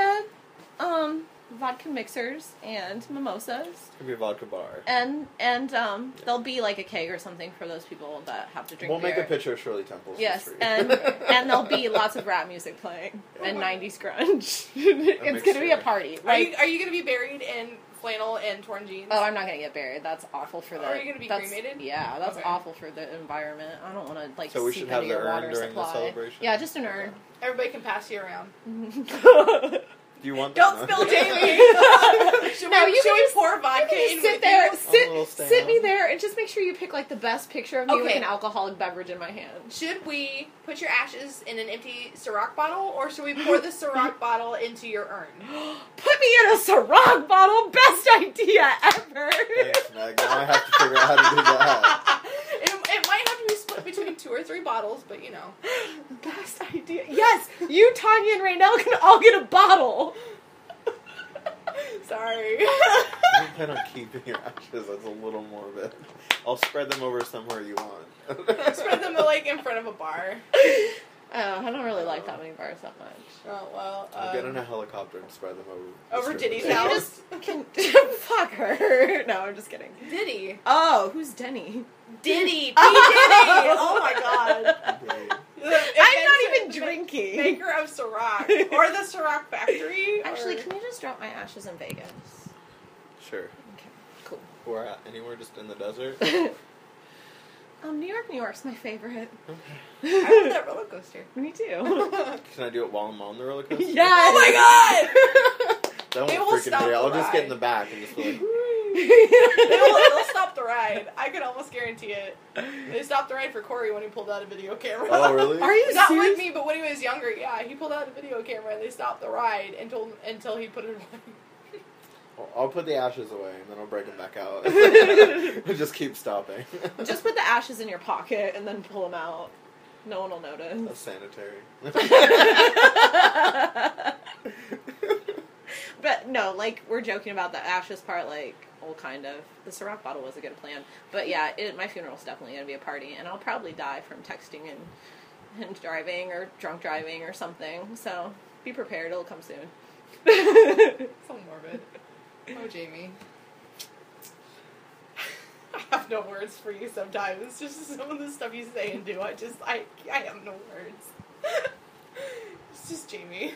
vodka mixers and mimosas. It's going to be a vodka bar. And there'll be a keg or something for those people that have to drink beer. We'll make a picture of Shirley Temple. Yes, and there'll be lots of rap music playing and 90s grunge. It's going to be a party. Are you going to be buried in flannel and torn jeans. Oh, I'm not gonna get buried. That's awful for the. Are you gonna be cremated? Yeah, that's Okay. awful for the environment. I don't want to like. So we seep should have into the your urn water during the supply. celebration? Yeah, just an urn. Everybody can pass you around. Do you want Don't that? spill Jamie. should No, we, you should can we just- pour vodka You in can sit with there, you? A little stand. sit me there, and just make sure you pick like the best picture of me with Okay. an alcoholic beverage in my hand. Should we put your ashes in an empty Ciroc bottle, or should we pour the Ciroc bottle into your urn? Put me in a Ciroc bottle. Best idea ever. Thanks, Meg. Now I have to figure out how to do that. It might have to be split between 2 or 3 bottles, but you know. Best idea. Yes, you, Tanya, and Raynell can all get a bottle. Sorry. I plan on keeping your ashes. That's a little morbid. I'll spread them over somewhere you want. Spread them like in front of a bar. I don't really like that many bars that much. Oh well. I'll get in a helicopter and spread them over. Over the strip Diddy's of Can you house. just fuck her? No, I'm just kidding. Diddy. Oh, who's Denny? Diddy. P. Diddy. Oh my god. Okay. I'm not even drinking. Maker of Ciroc. Or the Ciroc factory. Actually, or... can you just drop my ashes in Vegas? Sure. Okay, cool. Where at? Anywhere just in the desert? New York's my favorite. I love that roller coaster. Me too. Can I do it while I'm on the roller coaster? Yes. Oh my god! That It won't will freaking stop be. the I'll just get ride. in the back and just be like, They'll stop the ride. I can almost guarantee it. They stopped the ride for Corey when he pulled out a video camera. oh, really? Are you Not serious? with me, but when he was younger, yeah, he pulled out a video camera and they stopped the ride until he put it away. Well, I'll put the ashes away and then I'll break them back out. Just keep stopping. Just put the ashes in your pocket and then pull them out. No one will notice. That's sanitary. But no, like, we're joking about the ashes part, like, well, kind of. The Ciroc bottle was a good plan. But yeah, my funeral's definitely going to be a party, and I'll probably die from texting and driving or drunk driving or something. So be prepared, it'll come soon. So morbid. Oh, Jamie. I have no words for you sometimes. It's just some of the stuff you say and do. I have no words. It's just Jamie.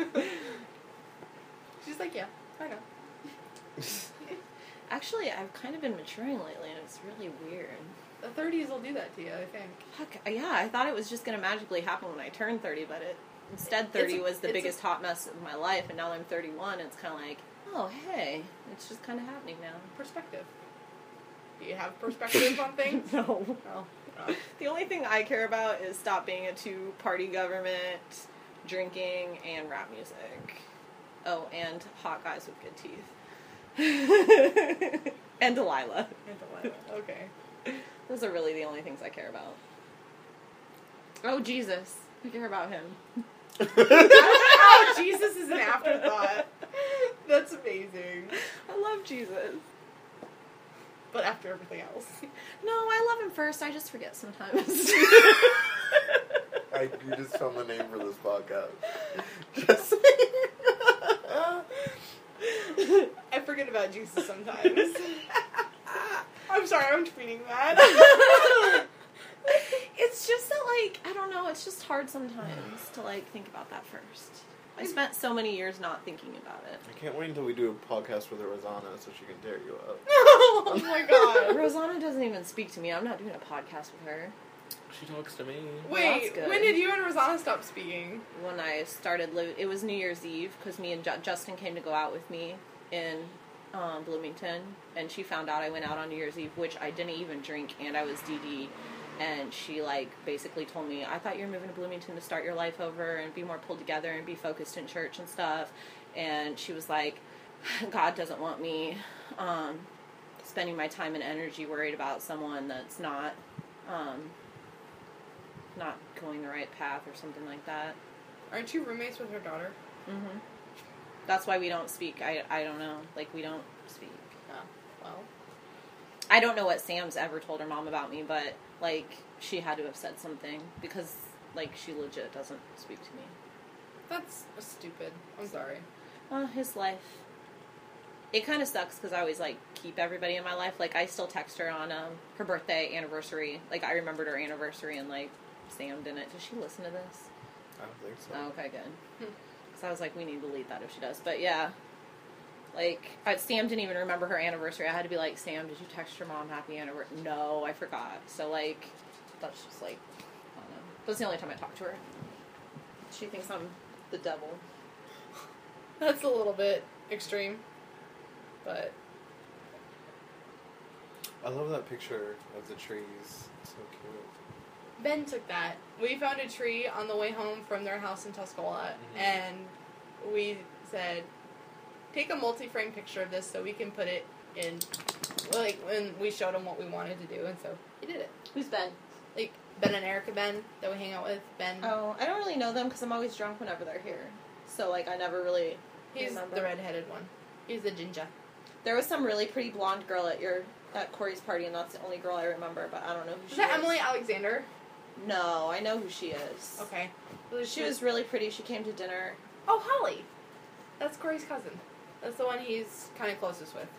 She's like, yeah, I know. Actually, I've kind of been maturing lately, and it's really weird. The 30s will do that to you, I think. Fuck, yeah, I thought it was just going to magically happen when I turned 30, but instead 30 was the biggest hot mess of my life, and now I'm 31, and it's kind of like, oh, hey, it's just kind of happening now. Perspective. Do you have perspective on things? No. Oh. Oh. The only thing I care about is stop being a two-party government, drinking, and rap music. Oh, and hot guys with good teeth. And Delilah. Okay. Those are really the only things I care about. Oh, Jesus. I care about him. Oh, Jesus is an afterthought. That's amazing. I love Jesus. But after everything else. No, I love him first. I just forget sometimes. You just found the name for this podcast. Just I forget about Jesus sometimes. I'm sorry, I'm tweeting that. It's just that, like, I don't know, it's just hard sometimes to, like, think about that first. I spent so many years not thinking about it. I can't wait until we do a podcast with Rosanna so she can tear you up. Oh my god. Rosanna doesn't even speak to me. I'm not doing a podcast with her. She talks to me. Wait, that's good. when did you and Rosanna stop speaking? When I started, it was New Year's Eve, because me and Justin came to go out with me in Bloomington, and she found out I went out on New Year's Eve, which I didn't even drink, and I was DD. And she, like, basically told me, I thought you were moving to Bloomington to start your life over and be more pulled together and be focused in church and stuff. And she was like, God doesn't want me spending my time and energy worried about someone that's not going the right path or something like that. Aren't you roommates with her daughter? Mm-hmm. That's why we don't speak. I don't know. Like, we don't speak. Oh, well. I don't know what Sam's ever told her mom about me, but, like, she had to have said something because, like, she legit doesn't speak to me. That's stupid. I'm sorry. His life. It kind of sucks because I always, like, keep everybody in my life. Like, I still text her on her birthday, anniversary. Like, I remembered her anniversary and, like, Sam didn't. Does she listen to this? I don't think so. Oh, okay, good. Because I was like, we need to delete that if she does. But, yeah. Like, Sam didn't even remember her anniversary. I had to be like, Sam, did you text your mom happy anniversary? No, I forgot. So, like, that's just, like, I don't know. That's the only time I talk to her. She thinks I'm the devil. That's a little bit extreme, but... I love that picture of the trees. It's so cute. Ben took that. We found a tree on the way home from their house in Tuscola, and we said, take a multi-frame picture of this so we can put it in, like, when we showed him what we wanted to do, and so he did it. Who's Ben? Like, Ben and Erica Ben, that we hang out with, Ben. Oh, I don't really know them because I'm always drunk whenever they're here. So, like, I never really He's remember. the redheaded one. He's the ginger. There was some really pretty blonde girl at Corey's party, and that's the only girl I remember, but I don't know who Is she that is. Emily Alexander? No, I know who she is. Okay. She was really pretty. She came to dinner. Oh, Holly. That's Corey's cousin. That's the one he's kind of closest with.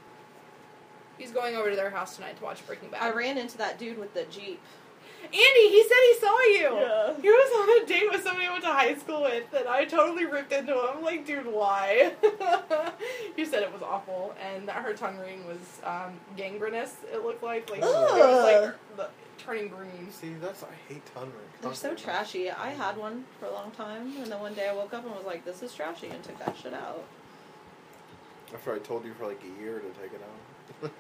He's going over to their house tonight to watch Breaking Bad. I ran into that dude with the Jeep. Andy, he said he saw you. Yeah. He was on a date with somebody I went to high school with, and I totally ripped into him. I'm like, dude, why? He said it was awful, and that her tongue ring was gangrenous. It looked like it was like turning green. See, I hate tongue rings. They're so trashy. I had one for a long time, and then one day I woke up and was like, this is trashy, and took that shit out. After I told you for like a year to take it out.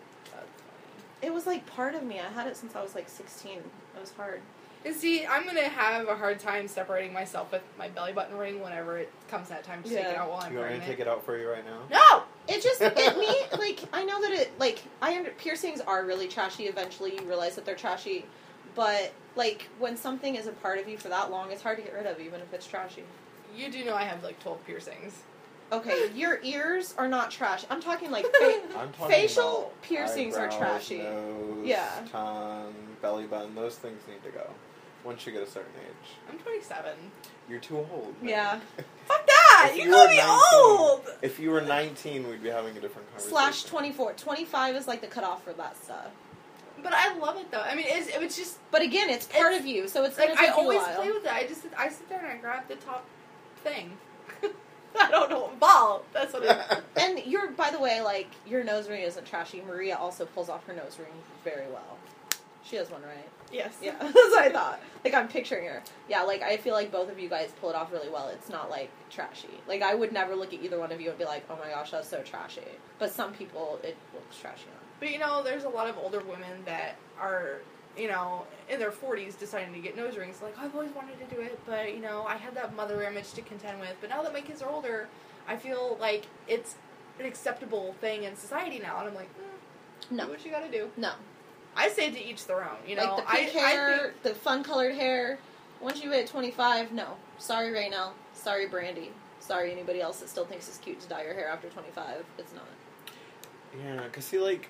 It was like part of me. I had it since I was like 16. It was hard. And see, I'm going to have a hard time separating myself with my belly button ring whenever it comes that time to take it out while I'm You want me to pregnant. take it out for you right now? No! It just, like, I know that piercings are really trashy. Eventually you realize that they're trashy. But, like, when something is a part of you for that long, it's hard to get rid of, even if it's trashy. You do know I have like 12 piercings. Okay, your ears are not trash. I'm talking, like, I'm talking facial about piercings are eyebrows, trashy. Nose, Yeah. tongue, belly button. Those things need to go. Once you get a certain age. I'm 27. You're too old. man. Yeah. Fuck that! If You you call were me 19 old! If you were 19, we'd be having a different conversation. /24. 25 is, like, the cutoff for that stuff. But I love it though. I mean, it was just But again, it's part of you, so it's like gonna take I you a always while. play with it. I sit there and I grab the top thing. I don't know, ball. That's what it is. And by the way, like, your nose ring isn't trashy. Maria also pulls off her nose ring very well. She has one, right? Yes. Yeah, that's what I thought. Like, I'm picturing her. Yeah, like, I feel like both of you guys pull it off really well. It's not, like, trashy. Like, I would never look at either one of you and be like, oh my gosh, that's so trashy. But some people, it looks trashy on. But you know, there's a lot of older women that are, you know, in their 40s deciding to get nose rings. Like, I've always wanted to do it, but, you know, I had that mother image to contend with. But now that my kids are older, I feel like it's an acceptable thing in society now. And I'm like, No. do what you gotta do. No. I say to each their own, you know. Like, the pink hair, I think, the fun-colored hair, once you hit 25, no. Sorry, Raynell. Sorry, Brandy. Sorry, anybody else that still thinks it's cute to dye your hair after 25. It's not. Yeah, because see, like,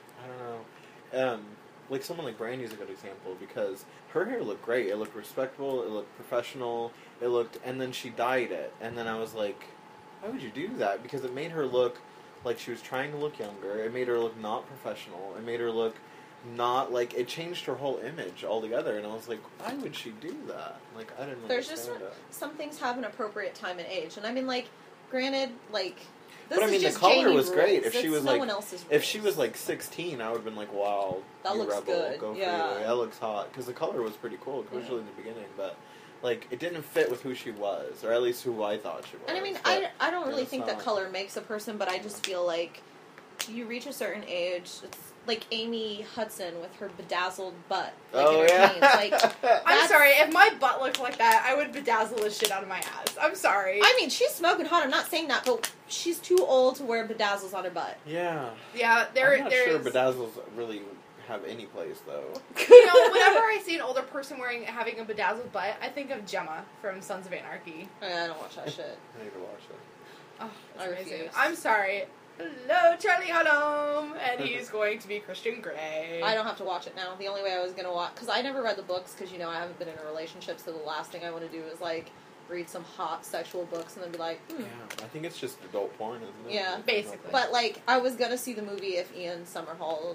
I don't know. Like, someone like Brandy's a good example, because her hair looked great. It looked respectable. It looked professional. And then she dyed it. And then I was like, why would you do that? Because it made her look like she was trying to look younger. It made her look not professional. It made her look not, like, it changed her whole image altogether. And I was like, why would she do that? Like, I didn't There's just understand it. some things have an appropriate time and age. And I mean, like, granted, like, this But I is mean, the just color Jamie was great. rules. If she It's was no like, one else's if she rules. was like 16, I would have been like, "Wow, That you looks rebel, good. go for Yeah. you." That looks hot because the color was pretty cool, especially in the beginning. But like, it didn't fit with who she was, or at least who I thought she was. And I mean, But I don't really it's think that not. color makes a person, but I just feel like you reach a certain age. It's like Amy Hudson with her bedazzled butt. Like, Oh in her yeah. jeans. Like, I'm That's- sorry, if my butt looked like that, I would bedazzle the shit out of my ass. I'm sorry. I mean, she's smoking hot. I'm not saying that, but she's too old to wear bedazzles on her butt. Yeah. Yeah, I'm not sure is. bedazzles really have any place though. You know, whenever I see an older person having a bedazzled butt, I think of Gemma from Sons of Anarchy. I don't watch that shit. I need to watch it. Oh, I that's amazing. refuse. I'm sorry. Hello, Charlie Hunnam, and he's going to be Christian Grey. I don't have to watch it now. The only way I was going to watch... Because I never read the books, because, you know, I haven't been in a relationship, so the last thing I want to do is, like, read some hot sexual books and then be like, Yeah, I think it's just adult porn, isn't it? Yeah. Basically. But, like, I was going to see the movie if Ian Somerhalder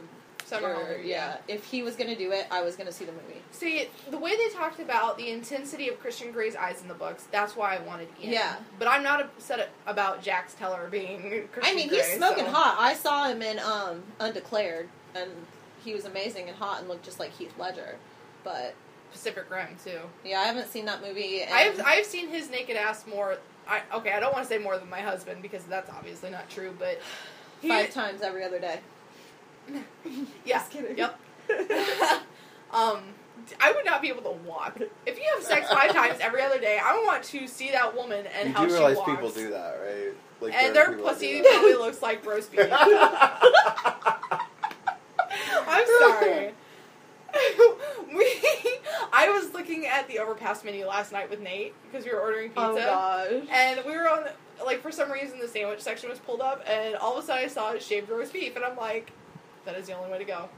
Summer Home movie, yeah. If he was going to do it, I was going to see the movie. See, the way they talked about the intensity of Christian Grey's eyes in the books, that's why I wanted Ian. Yeah. But I'm not upset about Jax Teller being Christian I mean, Grey, he's smoking so. hot. I saw him in Undeclared, and he was amazing and hot and looked just like Heath Ledger. But Pacific Rim, too. yeah, I haven't seen that movie. And I've seen his naked ass more. I don't want to say more than my husband, because that's obviously not true, but... 5 times every other day. Yeah. Just kidding. Yep. I would not be able to walk. If you have sex 5 times every other day, I want to see that woman and how You she do realize walks. people do that, right? Like, And there are their people that pussy do that. probably looks like roast beef. I'm sorry. I was looking at the Overpass menu last night with Nate because we were ordering pizza. Oh, gosh. And we were on, like, for some reason the sandwich section was pulled up, and all of a sudden I saw shaved roast beef, and I'm like, that is the only way to go.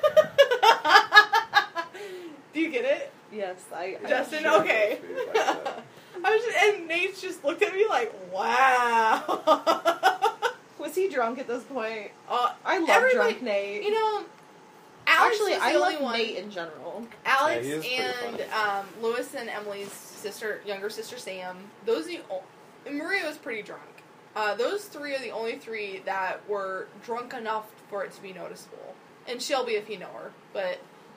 Do you get it? Yes, I Justin, sure okay. roast beef like that. And Nate just looked at me like, wow. Was he drunk at this point? I love everybody- drunk Nate. You know, Alex Actually, was the I only love one. Nate in general. Alex Yeah, he is pretty and funny. Lewis and Emily's younger sister Sam. And Maria was pretty drunk. Those 3 are the only 3 that were drunk enough for it to be noticeable. And Shelby, if you know her, but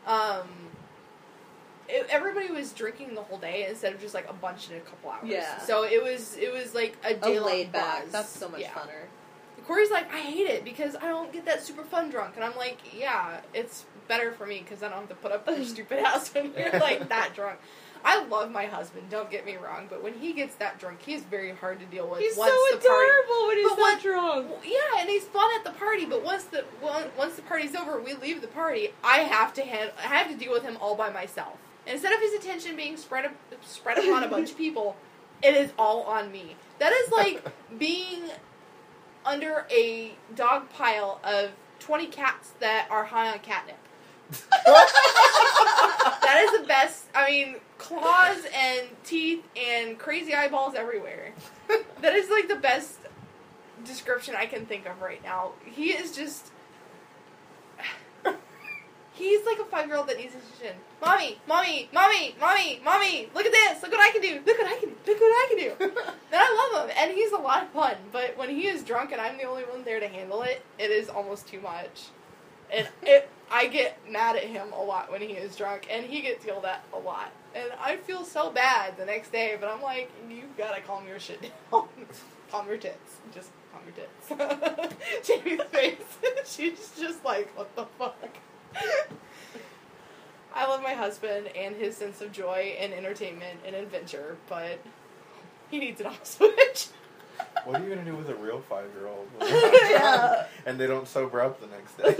everybody was drinking the whole day instead of just like a bunch in a couple hours. Yeah. So it was like a day laid back. buzz. That's so much Yeah. funner. Corey's like, I hate it because I don't get that super fun drunk. And I'm like, yeah, it's better for me because I don't have to put up with your stupid ass when you're like that drunk. I love my husband, don't get me wrong, but when he gets that drunk, he's very hard to deal with. He's once so the party- adorable when he's But that drunk. Well, yeah, and he's fun at the party, but once the party's over, we leave the party. I have to deal with him all by myself. Instead of his attention being spread upon a bunch of people, it is all on me. That is like being under a dog pile of 20 cats that are high on catnip. That is the best. I mean, claws and teeth and crazy eyeballs everywhere. That is like the best description I can think of right now. He is just... He's like a 5-year-old that needs attention. Mommy, mommy, mommy, mommy, mommy, look at this, look what I can do, look what I can do, look what I can do. Then I love him, and he's a lot of fun, but when he is drunk and I'm the only one there to handle it, it is almost too much. And I get mad at him a lot when he is drunk, and he gets yelled at a lot. And I feel so bad the next day, but I'm like, you've got to calm your shit down. Calm your tits. Just calm your tits. Jamie's face. She's just like, what the fuck? I love my husband and his sense of joy and entertainment and adventure, but he needs an off switch. What are you going to do with a real 5-year-old? Yeah. And they don't sober up the next day.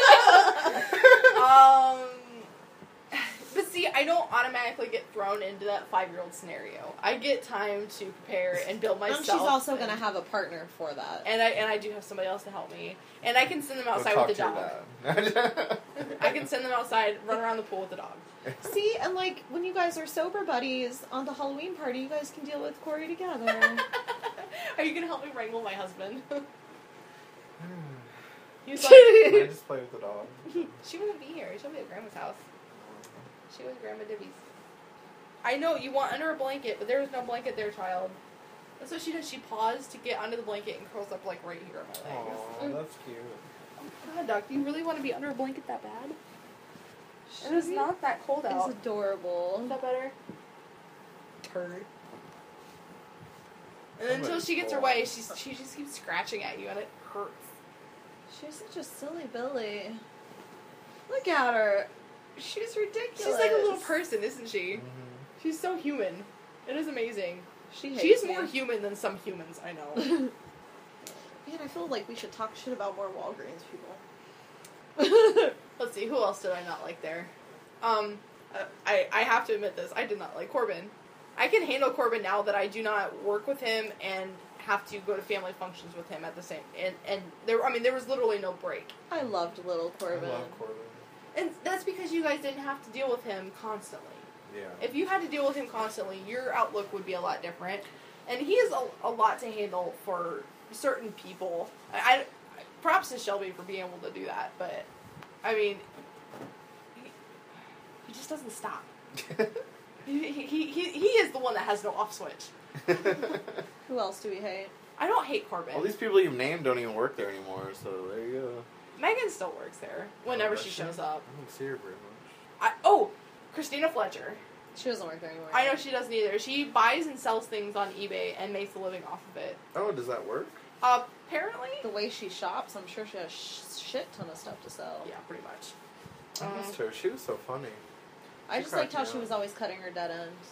But see, I don't automatically get thrown into that 5-year-old scenario. I get time to prepare and build myself. And she's also going to have a partner for that. And I do have somebody else to help me. And I can send them outside Go with the talk dog. to your dad. I can send them outside, run around the pool with the dog. See, and like, when you guys are sober buddies on the Halloween party, you guys can deal with Corey together. Are you going to help me wrangle my husband? He's I like, just play with the dog. she won't be here. She'll be at Grandma's house. She was Grandma Debbie's. I know, you want under a blanket, but there is no blanket there, child. That's what she does. She paused to get under the blanket and curls up, like, right here on my legs. Aw, that's cute. Oh, God, Doc, do you really want to be under a blanket that bad? It is not that cold It's out. adorable. Is that better? Turd. And then until Somebody's she gets her cold. way, she just keeps scratching at you, and it hurts. She's such a silly Billy. Look at her. She's ridiculous. She's like a little person, isn't she? Mm-hmm. She's so human. It is amazing. She hates She's me. more human than some humans I know. Man, I feel like we should talk shit about more Walgreens people. Let's see, who else did I not like there? I have to admit this, I did not like Corbin. I can handle Corbin now that I do not work with him and have to go to family functions with him at the same, and there was literally no break. I loved little Corbin. I love Corbin. And that's because you guys didn't have to deal with him constantly. Yeah. If you had to deal with him constantly, your outlook would be a lot different. And he is a lot to handle for certain people. Props to Shelby for being able to do that, but I mean, he just doesn't stop. He is the one that has no off switch. Who else do we hate? I don't hate Corbin. All these people you've named don't even work there anymore, so there you go. Megan still works there whenever does she she? shows up. I don't see her very much. Christina Fletcher. She doesn't work there anymore. I know she doesn't either. She buys and sells things on eBay and makes a living off of it. Oh, does that work? Apparently. The way she shops, I'm sure she has shit ton of stuff to sell. Yeah, pretty much. I missed her. She was so funny. I She just liked how cracked she me was up. always cutting her dead ends.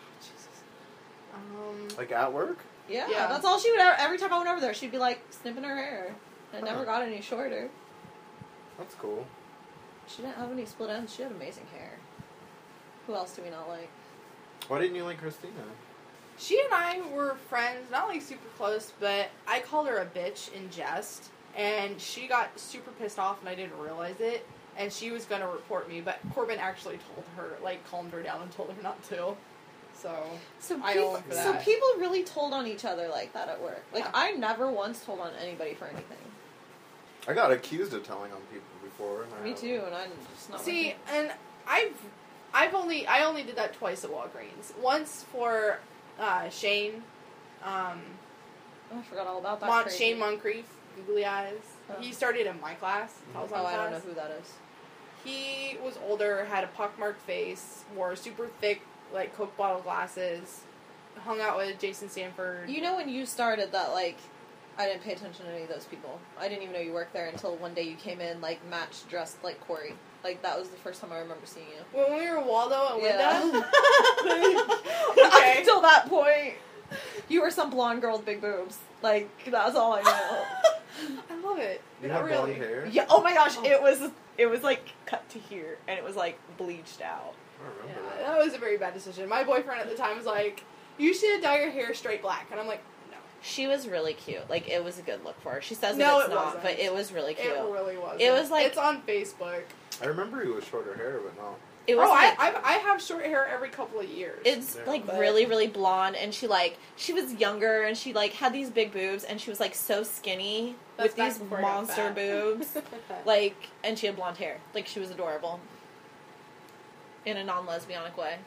Like at work? Yeah, Yeah. that's all she would. Every time I went over there, she'd be like snipping her hair. It never got any shorter. That's cool. She didn't have any split ends. She had amazing hair. Who else do we not like? Why didn't you like Christina? She and I were friends, not like super close, but I called her a bitch in jest, and she got super pissed off, and I didn't realize it, and she was gonna report me, but Corbin actually told her, like, calmed her down and told her not to. So I owe him for So that. people really told on each other like that at work. Like Yeah. I never once told on anybody for anything. I got accused of telling on people before. And I Me haven't. too, and I'm just not. See, working. and I only did that twice at Walgreens. Once for Shane, Oh, I forgot all about that. crazy. Shane Moncrief, Googly Eyes. Oh. He started in my class. Oh, I don't know who that is. He was older, had a pockmarked face, wore super thick, like, Coke bottle glasses, hung out with Jason Sanford. You know when you started that, like, I didn't pay attention to any of those people. I didn't even know you worked there until one day you came in, like, matched, dressed like Corey. Like, that was the first time I remember seeing you. When we were Waldo and Yeah. Linda. Up Okay. until that point, you were some blonde girl with big boobs. Like, that's all I know. I love it. You Not have really. blonde hair? Yeah, oh my gosh, it was, like, cut to here, and it was, like, bleached out. I don't remember Yeah, that. that was a very bad decision. My boyfriend at the time was like, "You should dye your hair straight black," and I'm like, "No, She was really cute. Like, it was a good look for her. She says No, that it's it not, wasn't. but it was really cute. it really wasn't." It was like- it's on Facebook. I remember he was shorter hair, but no. It was Oh, like, I have short hair every couple of years. it's Yeah. like But- really, really blonde, and she was younger, and she like had these big boobs, and she was like so skinny That's with back these before I got monster fat. boobs, like, and she had blonde hair. Like, she was adorable in a non-lesbianic way.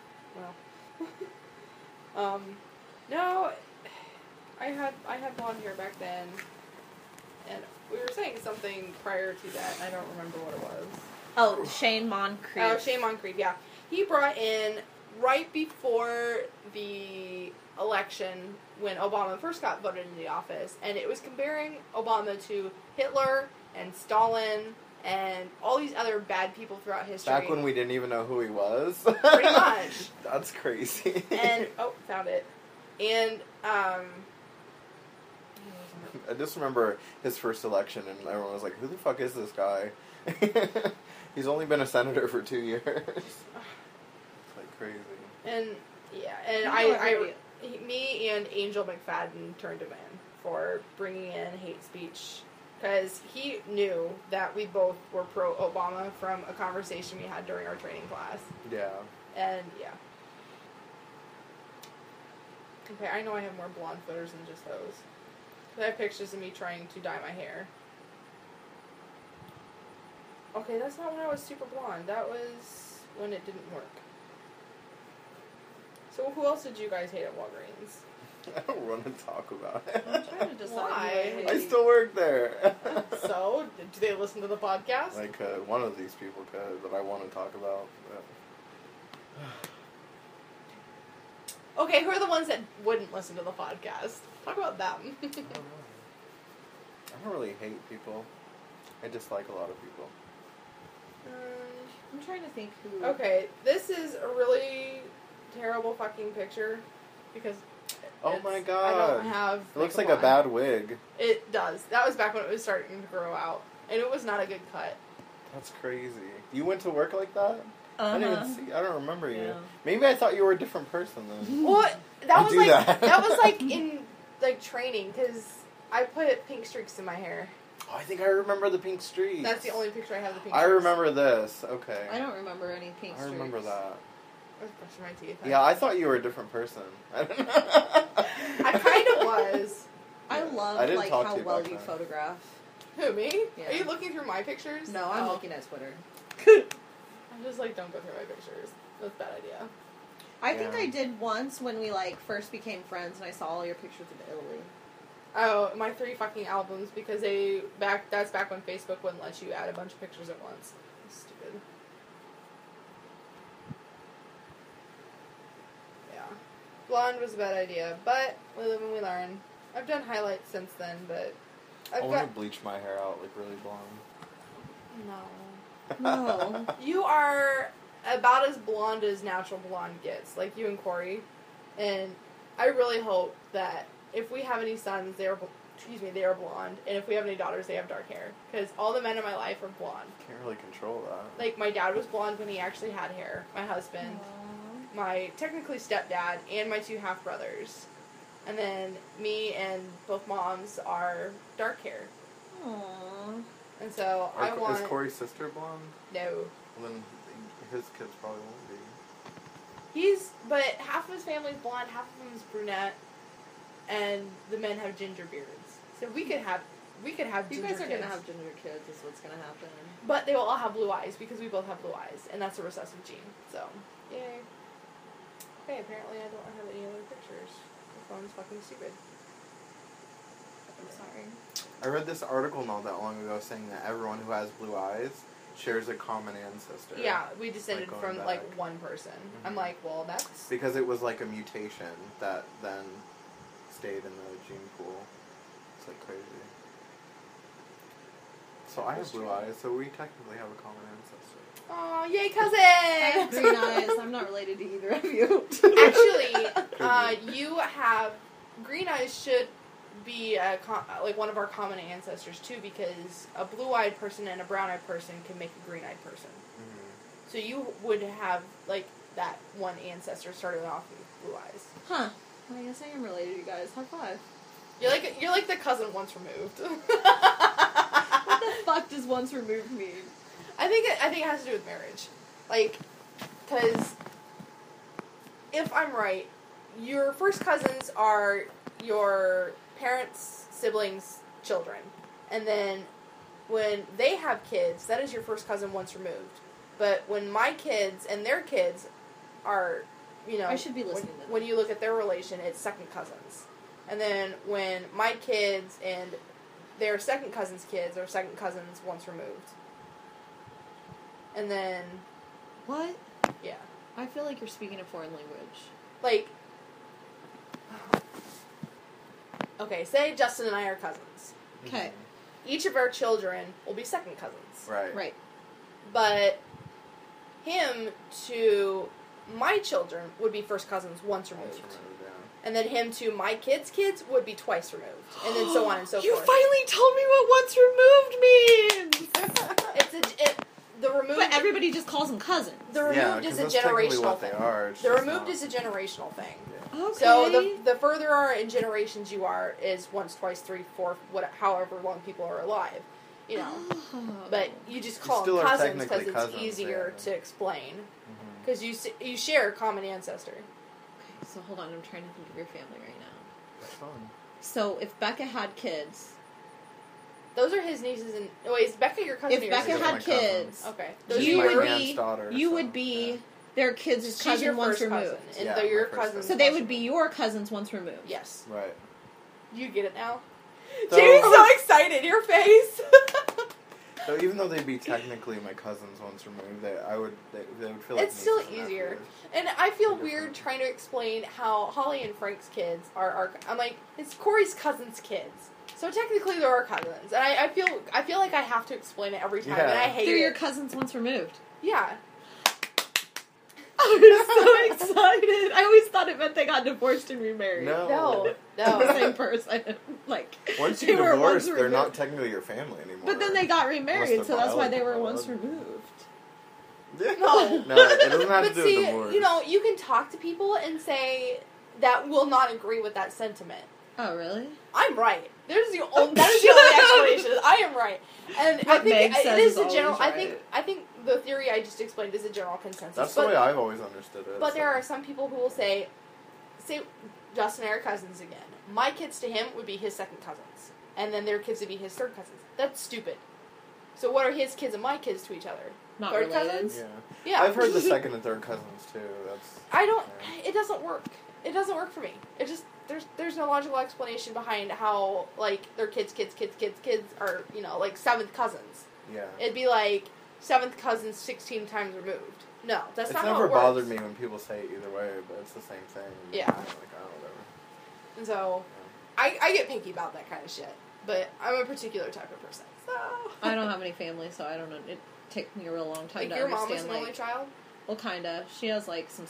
No, I had blonde hair back then, and we were saying something prior to that. I don't remember what it was. Oh, Shane Moncrief. Oh, Shane Moncrief, yeah. He brought in right before the election when Obama first got voted into the office, and it was comparing Obama to Hitler and Stalin and all these other bad people throughout history. Back when we didn't even know who he was. Pretty much. That's crazy. And found it. And I just remember his first election, and everyone was like, "Who the fuck is this guy?" He's only been a senator for 2 years. It's like crazy. and yeah, and me and Angel McFadden turned him in for bringing in hate speech because he knew that we both were pro Obama from a conversation we had during our training class. Yeah. And yeah. Okay, I know I have more blonde footers than just those. I have pictures of me trying to dye my hair. Okay, that's not when I was super blonde. That was when it didn't work. So who else did you guys hate at Walgreens? I don't want to talk about it. I'm trying to decide Why? who I hate. I still work there. So, do they listen to the podcast? I could. One of these people could that I want to talk about. But Okay, who are the ones that wouldn't listen to the podcast? Talk about them. I don't know. I don't really hate people. I dislike a lot of people. I'm trying to think who. Okay, this is a really terrible fucking picture because Oh it's- my I god. don't have. It looks like makeup a on. bad wig. It does. That was back when it was starting to grow out, and it was not a good cut. That's crazy. You went to work like that? I didn't even see. I don't remember you. Yeah. Maybe I thought you were a different person then. Well, that I was do like that. was like in like training because I put pink streaks in my hair. Oh, I think I remember the pink streaks. That's the only picture I have of the pink. I streaks. remember this. Okay. I don't remember any pink I streaks. remember that. I was brushing my teeth. Yeah, I thought you were a different person. I don't know. I kind of was. I I love didn't like talk how to you well back you then. photograph. Who, me? Yeah. Are you looking through my pictures? No, I'm Oh. looking at Twitter. I'm just like, don't go through my pictures. That's a bad idea. I think Yeah. I did once when we, like, first became friends and I saw all your pictures of Italy. Oh, my 3 fucking albums, because that's back when Facebook wouldn't let you add a bunch of pictures at once. Stupid. Yeah. Blonde was a bad idea, but we live and we learn. I've done highlights since then, but I I've want to got... bleach my hair out like really blonde. No. No. You are about as blonde as natural blonde gets, like you and Corey. And I really hope that if we have any sons, they are blonde, and if we have any daughters, they have dark hair. Because all the men in my life are blonde. Can't really control that. Like, my dad was blonde when he actually had hair. My husband, my technically stepdad, and my 2 half-brothers. And then me and both moms are dark hair. Aww. And so I want... Is Corey's sister blonde? No. Well, then his kids probably won't be. But half of his family's blonde, half of them is brunette, and the men have ginger beards. So we could have You ginger guys are kids. gonna have ginger kids, is what's gonna happen. But they will all have blue eyes, because we both have blue eyes, and that's a recessive gene. So, yay. Okay, apparently I don't have any other pictures. The phone's fucking stupid. I'm sorry. I read this article not that long ago saying that everyone who has blue eyes shares a common ancestor. Yeah, we descended going from, back. like, one person. I'm Mhm. like, well, that's... Because it was like a mutation that then stayed in the gene pool. It's like crazy. So I have blue eyes, so we technically have a common ancestor. Aw, yay, I have cousin! green eyes. I'm not related to either of you. Actually, you have... Green eyes should be like one of our common ancestors, too, because a blue-eyed person and a brown-eyed person can make a green-eyed person. Mm-hmm. So you would have, like, that one ancestor starting off with blue eyes. Huh. I guess I am related to you guys. High five. You're like the cousin once removed. What the fuck does once removed mean? I think it has to do with marriage. Like, because if I'm right, your first cousins are your parents' siblings' children. And then when they have kids, that is your first cousin once removed. But when my kids and their kids are, I should be listening to them. when you look at their relation, it's second cousins. And then when my kids and their second cousin's kids are second cousins once removed. And then, What? yeah. I feel like you're speaking a foreign language. Like, okay, say Justin and I are cousins. Okay. Each of our children will be second cousins. Right. Right. But him to my children would be first cousins once removed. Once removed, yeah. And then him to my kids' kids would be twice removed. And then so on and so You forth. finally told me what once removed means! The removed... But everybody just calls them cousins. The removed is a generational what thing. they are. It's The just removed not- is a generational thing. Yeah. Okay. So the further are in generations you are is once, twice, 3, 4, however long people are alive. You know. Oh. But you just You call still them are cousins because technically it's cousins, easier yeah. to explain. Mhm. Because you share a common ancestor. Okay, so hold on, I'm trying to think of your family right now. That's fun. So if Becca had kids, Those are his nieces and... Oh, wait, is Becca your cousin if or your Becca sister? Those are had my cousins. kids, Okay. This is you my would aunt's be daughter, you so, would be yeah. their kids' She's cousin your once first removed. cousin. And Yeah, they're my your first cousins. cousin. So they once would be removed. your cousins once removed. Yes. Right. You get it now? So- Jamie's so excited. Your face. So even though they'd be technically my cousins once removed, they would feel like It's still nieces and easier. nephews. And I feel Different. weird trying to explain how Holly and Frank's kids are I'm like, it's Corey's cousin's kids. So technically they're our cousins. And I feel like I have to explain it every time, Yeah. and I hate They're your it. cousins once removed. Yeah. I was so excited. I always thought it meant they got divorced and remarried. No. The No. same person. Like Once they you were once divorce, they're not removed. technically your family anymore. But then they got remarried, Unless so they're that's why they were biological once blood. removed. No. No, it doesn't have But to do see, with divorce. you know, you can talk to people and say that will not agree with that sentiment. Oh, really? I'm right. That is the only explanation. I am right, and I What think Meg it says is is a general. always I think the theory I just explained is a general consensus. That's the but way I've always understood it. but so. there are some people who will say Justin and I are cousins again. My kids to him would be his second cousins, and then their kids would be his third cousins. That's stupid. So what are his kids and my kids to each other? Not third related. cousins? Yeah. Yeah. I've heard the second and third cousins too. That's. I don't. Yeah. It doesn't work. It doesn't work for me. It just there's no logical explanation behind how like their kids are like seventh cousins. Yeah. It'd be like seventh cousins 16 times removed. No, that's It's not how never it works. bothered me when people say it either way, but it's the same thing. Yeah. Like, oh, whatever. And so I get picky about that kind of shit. But I'm a particular type of person. So I don't have any family, so I don't know. It takes me a real long time like to your mom was understand. an only child. Well, kinda. She has like some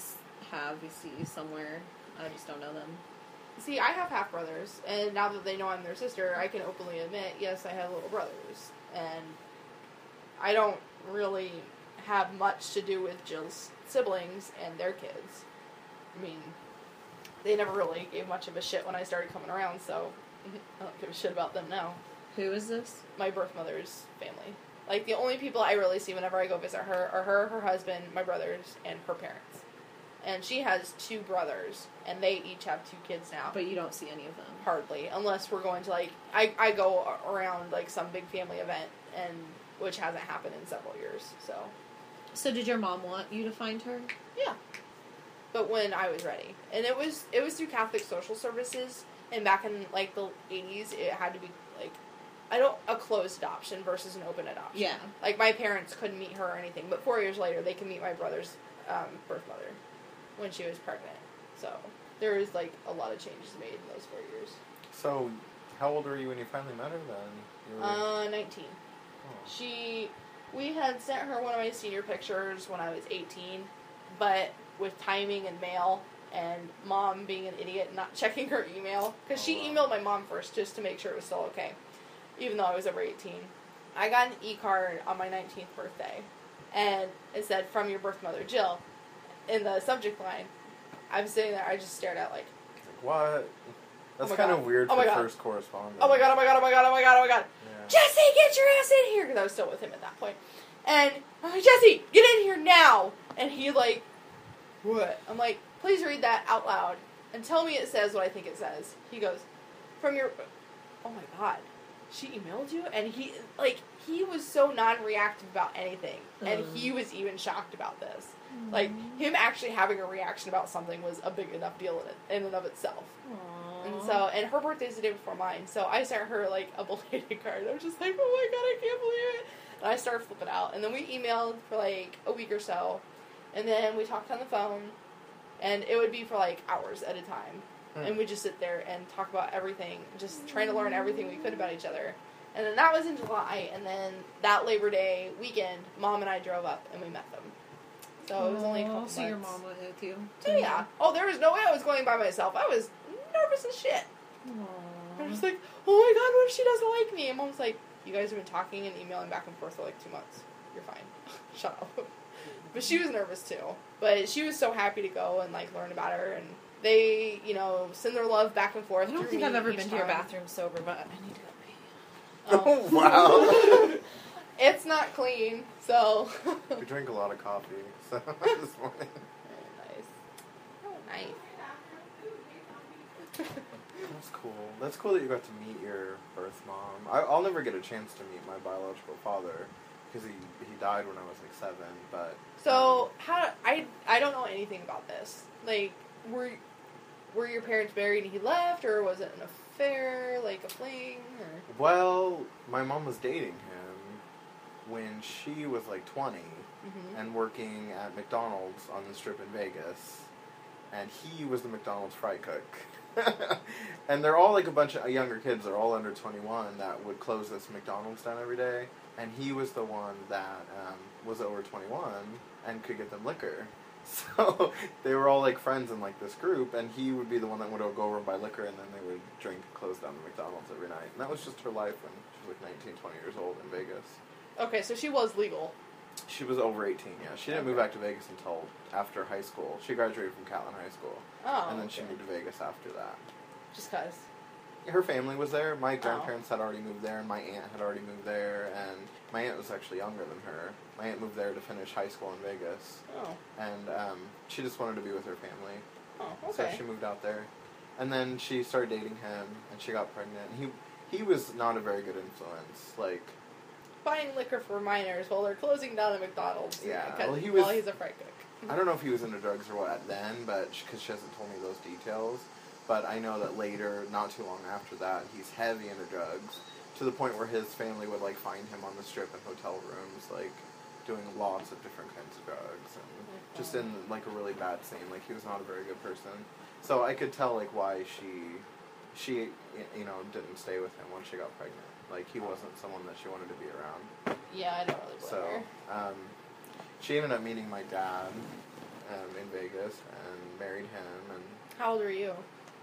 you see somewhere. I just don't know them. See, I have half brothers, and now that they know I'm their sister, I can openly admit, yes, I have little brothers, and I don't really have much to do with Jill's siblings and their kids. I mean, they never really gave much of a shit when I started coming around, so I don't give a shit about them now. Who is this? My birth mother's family. Like, the only people I really see whenever I go visit her are her husband, my brothers, and her parents. And she has 2 brothers, and they each have 2 kids now. But you don't see any of them. Hardly, unless we're going to, like, I go around, like, some big family event, and which hasn't happened in several years, so. So did your mom want you to find her? Yeah. But when I was ready. And it was through Catholic Social Services, and back in, like, the 80s, it had to be, like, a closed adoption versus an open adoption. Yeah. Like, my parents couldn't meet her or anything, but 4 years later, they can meet my brother's birth mother when she was pregnant. So, there was, like, a lot of changes made in those 4 years. So, how old were you when you finally met her then? You were... 19. Oh. We had sent her one of my senior pictures when I was 18, but with timing and mail, and Mom being an idiot and not checking her email, because she emailed my mom first just to make sure it was still okay, even though I was over 18. I got an e-card on my 19th birthday, and it said, "From your birth mother, Jill," in the subject line. I was sitting there, I just stared at, like... What? That's my kind God. of weird Oh for my God. first correspondence. Oh my god, oh my god, oh my god, oh my god, oh my god. Yeah. Jesse, get your ass in here! Because I was still with him at that point. And I'm like, Jesse, get in here now! And he like, what? I'm like, please read that out loud and tell me it says what I think it says. He goes, from your... Oh my god. She emailed you? And he was so non-reactive about anything. And he was even shocked about this. Like, him actually having a reaction about something was a big enough deal in and of itself. Aww. And her birthday's the day before mine, so I sent her, like, a belated card. I was just like, oh my god, I can't believe it. And I started flipping out. And then we emailed for, like, a week or so. And then we talked on the phone. And it would be for, like, hours at a time. And we'd just sit there and talk about everything, just trying to learn everything we could about each other. And then that was in July. And then that Labor Day weekend, Mom and I drove up and we met them. So it was only a couple months. So your mom went with you? Oh, yeah. Oh, there was no way I was going by myself. I was nervous as shit. I was like, oh my god, what if she doesn't like me? And Mom's like, you guys have been talking and emailing back and forth for like 2 months. You're fine. Shut up. But she was nervous too. But she was so happy to go and like learn about her, and they, send their love back and forth. I don't think I've ever been to your bathroom sober, but I need to go pee. Oh, wow. It's not clean, so. We drink a lot of coffee, so this morning. Oh, nice. That's cool. That's cool that you got to meet your birth mom. I'll never get a chance to meet my biological father because he died when I was like 7. But so I don't know anything about this. Like, were your parents married and he left, or was it an affair, like a fling? Or? Well, my mom was dating him when she was like 20 and working at McDonald's on the Strip in Vegas, and he was the McDonald's fry cook. And they're all like a bunch of younger kids. They're all under 21 that would close this McDonald's down every day. And he was the one that was over 21 and could get them liquor. So they were all like friends in like this group, and he would be the one that would go over and buy liquor, and then they would drink and close down the McDonald's every night. And that was just her life when she was like 19, 20 years old in Vegas. Okay, so she was legal. She was over 18, yeah. She didn't move back to Vegas until after high school. She graduated from Catlin High School. Oh, and then she moved to Vegas after that. Just cause. Her family was there. My grandparents had already moved there, and my aunt had already moved there, and my aunt was actually younger than her. My aunt moved there to finish high school in Vegas. Oh. And she just wanted to be with her family. Oh, So okay. she moved out there. And then she started dating him, and she got pregnant. And he was not a very good influence. Like, Buying liquor for minors while they're closing down a McDonald's. Yeah, Because, well, he while was- he's a fry cook. I don't know if he was into drugs or what then, but because she hasn't told me those details. But I know that later, not too long after that, he's heavy into drugs to the point where his family would like find him on the strip in hotel rooms, like doing lots of different kinds of drugs and just in like a really bad scene. Like he was not a very good person. So I could tell like why she didn't stay with him when she got pregnant. Like he wasn't someone that she wanted to be around. Yeah, I don't really blame So, her. she ended up meeting my dad in Vegas and married him. And How old are you?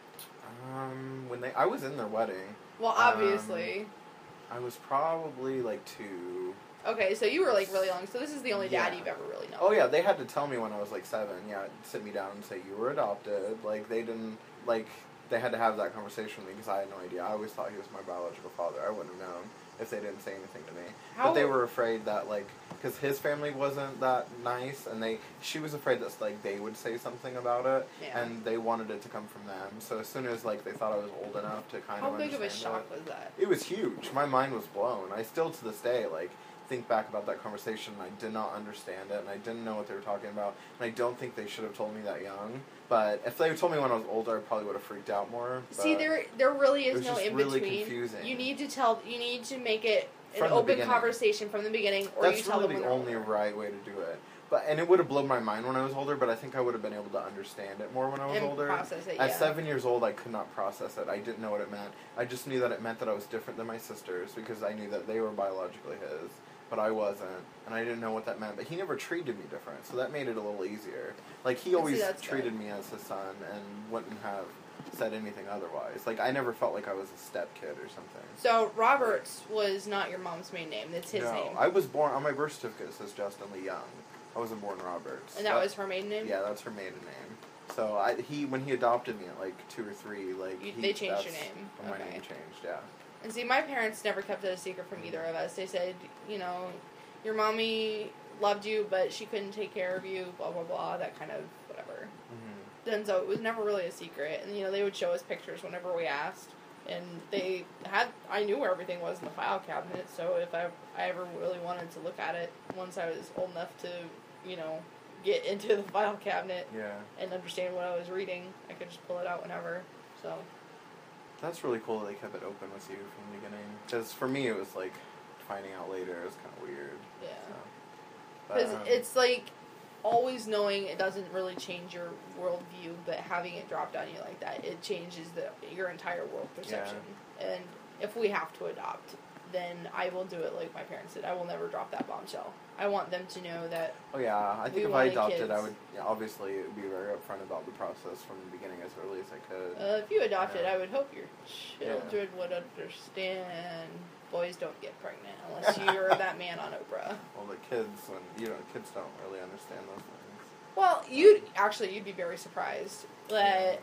I was in their wedding. Well, obviously. I was probably like 2. Okay, so you were like really young. So this is the only dad Yeah. you've ever really known. Oh yeah, they had to tell me when I was like 7. Yeah, sit me down and say you were adopted. Like they didn't like. They had to have that conversation with me because I had no idea. I always thought he was my biological father. I wouldn't have known if they didn't say anything to me. But they were afraid that like, because his family wasn't that nice, and she was afraid that like they would say something about it, Yeah. and they wanted it to come from them. So as soon as like they thought I was old enough to kind How of big of a understand shock it, was that? it was huge. My mind was blown. I still to this day like think back about that conversation and I did not understand it and I didn't know what they were talking about and I don't think they should have told me that young. But if they had told me when I was older, I probably would have freaked out more. See, there really it is was no just in really between. confusing. You need to make it an From the open beginning. conversation from the beginning, or That's you tell really them the when only they're older. right way to do it. And it would have blown my mind when I was older, but I think I would have been able to understand it more when I was And older. process it, At yeah. 7 years old, I could not process it. I didn't know what it meant. I just knew that it meant that I was different than my sisters because I knew that they were biologically his, but I wasn't, and I didn't know what that meant. But he never treated me different, so that made it a little easier. Like, he always that's treated good. me as his son and wouldn't have said anything otherwise. Like, I never felt like I was a step kid or something. So Roberts was not your mom's main name. It's his no, name. I was born, on my birth certificate it says Justin Lee Young. I wasn't born Roberts. And that was her maiden name? Yeah, that's her maiden name. So when he adopted me at like 2 or 3, like They changed your that's name. when my Okay. name changed. Yeah. And see, my parents never kept it a secret from either of us. They said, your mommy loved you, but she couldn't take care of you, blah, blah, blah, that kind of whatever. Mm-hmm. And so it was never really a secret. And, they would show us pictures whenever we asked. And I knew where everything was in the file cabinet, so if I ever really wanted to look at it, once I was old enough to, get into the file cabinet Yeah. and understand what I was reading, I could just pull it out whenever, so. That's really cool that they kept it open with you from the beginning. Because for me, it was like finding out later. It was kind of weird. Yeah. So. Because But, it's like always knowing it doesn't really change your worldview, but having it dropped on you like that, it changes your entire world perception. And if we have to adopt, then I will do it like my parents did. I will never drop that bombshell. I want them to know that. Oh yeah, I think we if I wanted adopted, kids. I would obviously it would be very upfront about the process from the beginning as early as I could. If you adopted, Yeah. I would hope your children would understand boys don't get pregnant unless you're that man on Oprah. Well, the kids, kids don't really understand those things. Well, you'd be very surprised that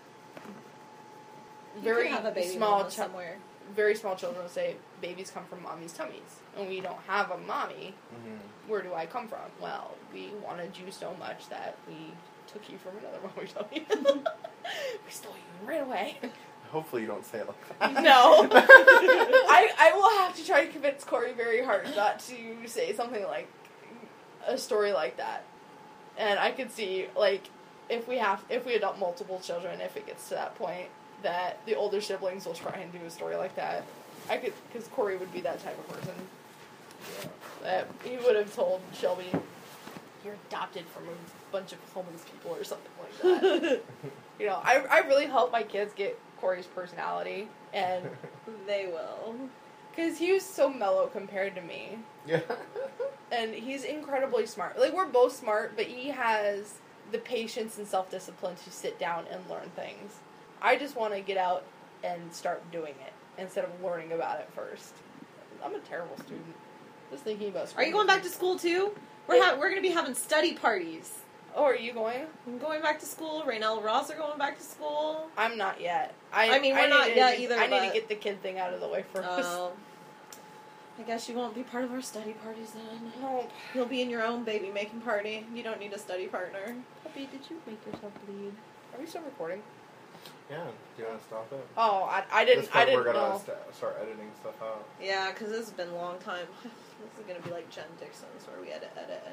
very have a baby small mama somewhere. very small children will say babies come from mommy's tummies, and we don't have a mommy. Mm-hmm. Where do I come from? Well, we wanted you so much that we took you from another mommy tummy. We stole you right away. Hopefully you don't say it like that. No. I will have to try to convince Corey very hard not to say something like a story like that. And I could see, like, if we adopt multiple children, if it gets to that point, that the older siblings will try and do a story like that. Because Corey would be that type of person. That he would have told Shelby, you're adopted from a bunch of homeless people or something like that. I really hope my kids get Corey's personality, and They will. because he was so mellow compared to me, Yeah. and he's incredibly smart. Like, we're both smart, but he has the patience and self-discipline to sit down and learn things. I just want to get out and start doing it instead of learning about it first. I'm a terrible student. Just thinking about school. Are you going back to school too? We're going to be having study parties. Oh, are you going? I'm going back to school. Raynell and Ross are going back to school. I'm not yet. I mean, we're not yet either, I need but- to get the kid thing out of the way first. I guess you won't be part of our study parties then. No. You'll be in your own baby making party. You don't need a study partner. Puppy, did you make yourself bleed? Are we still recording? Yeah. Do you want to stop it? Oh, I didn't We're gonna know. start editing stuff out. Yeah, because this has been a long time. This is going to be like Jen Dixon's, where we edit.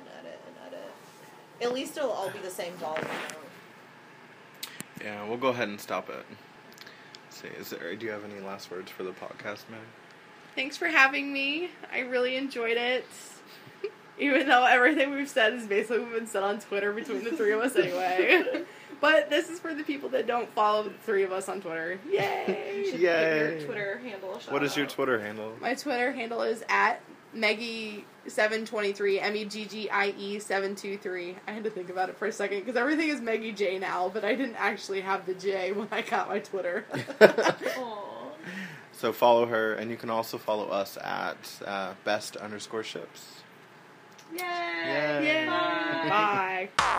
At least it'll all be the same dollar amount. Yeah, we'll go ahead and stop it. Let's see, do you have any last words for the podcast, Meg? Thanks for having me. I really enjoyed it. Even though everything we've said is basically been said on Twitter between the three of us anyway. But this is for the people that don't follow the three of us on Twitter. Yay! Give Yay! your Twitter handle a shout What is your out. Twitter handle? My Twitter handle is at Meggie723, MEGGIE723. I had to think about it for a second because everything is Meggie J now, but I didn't actually have the J when I got my Twitter. Aw. So follow her, and you can also follow us at best_ships. Yay! Yay. Yay! Bye. Bye.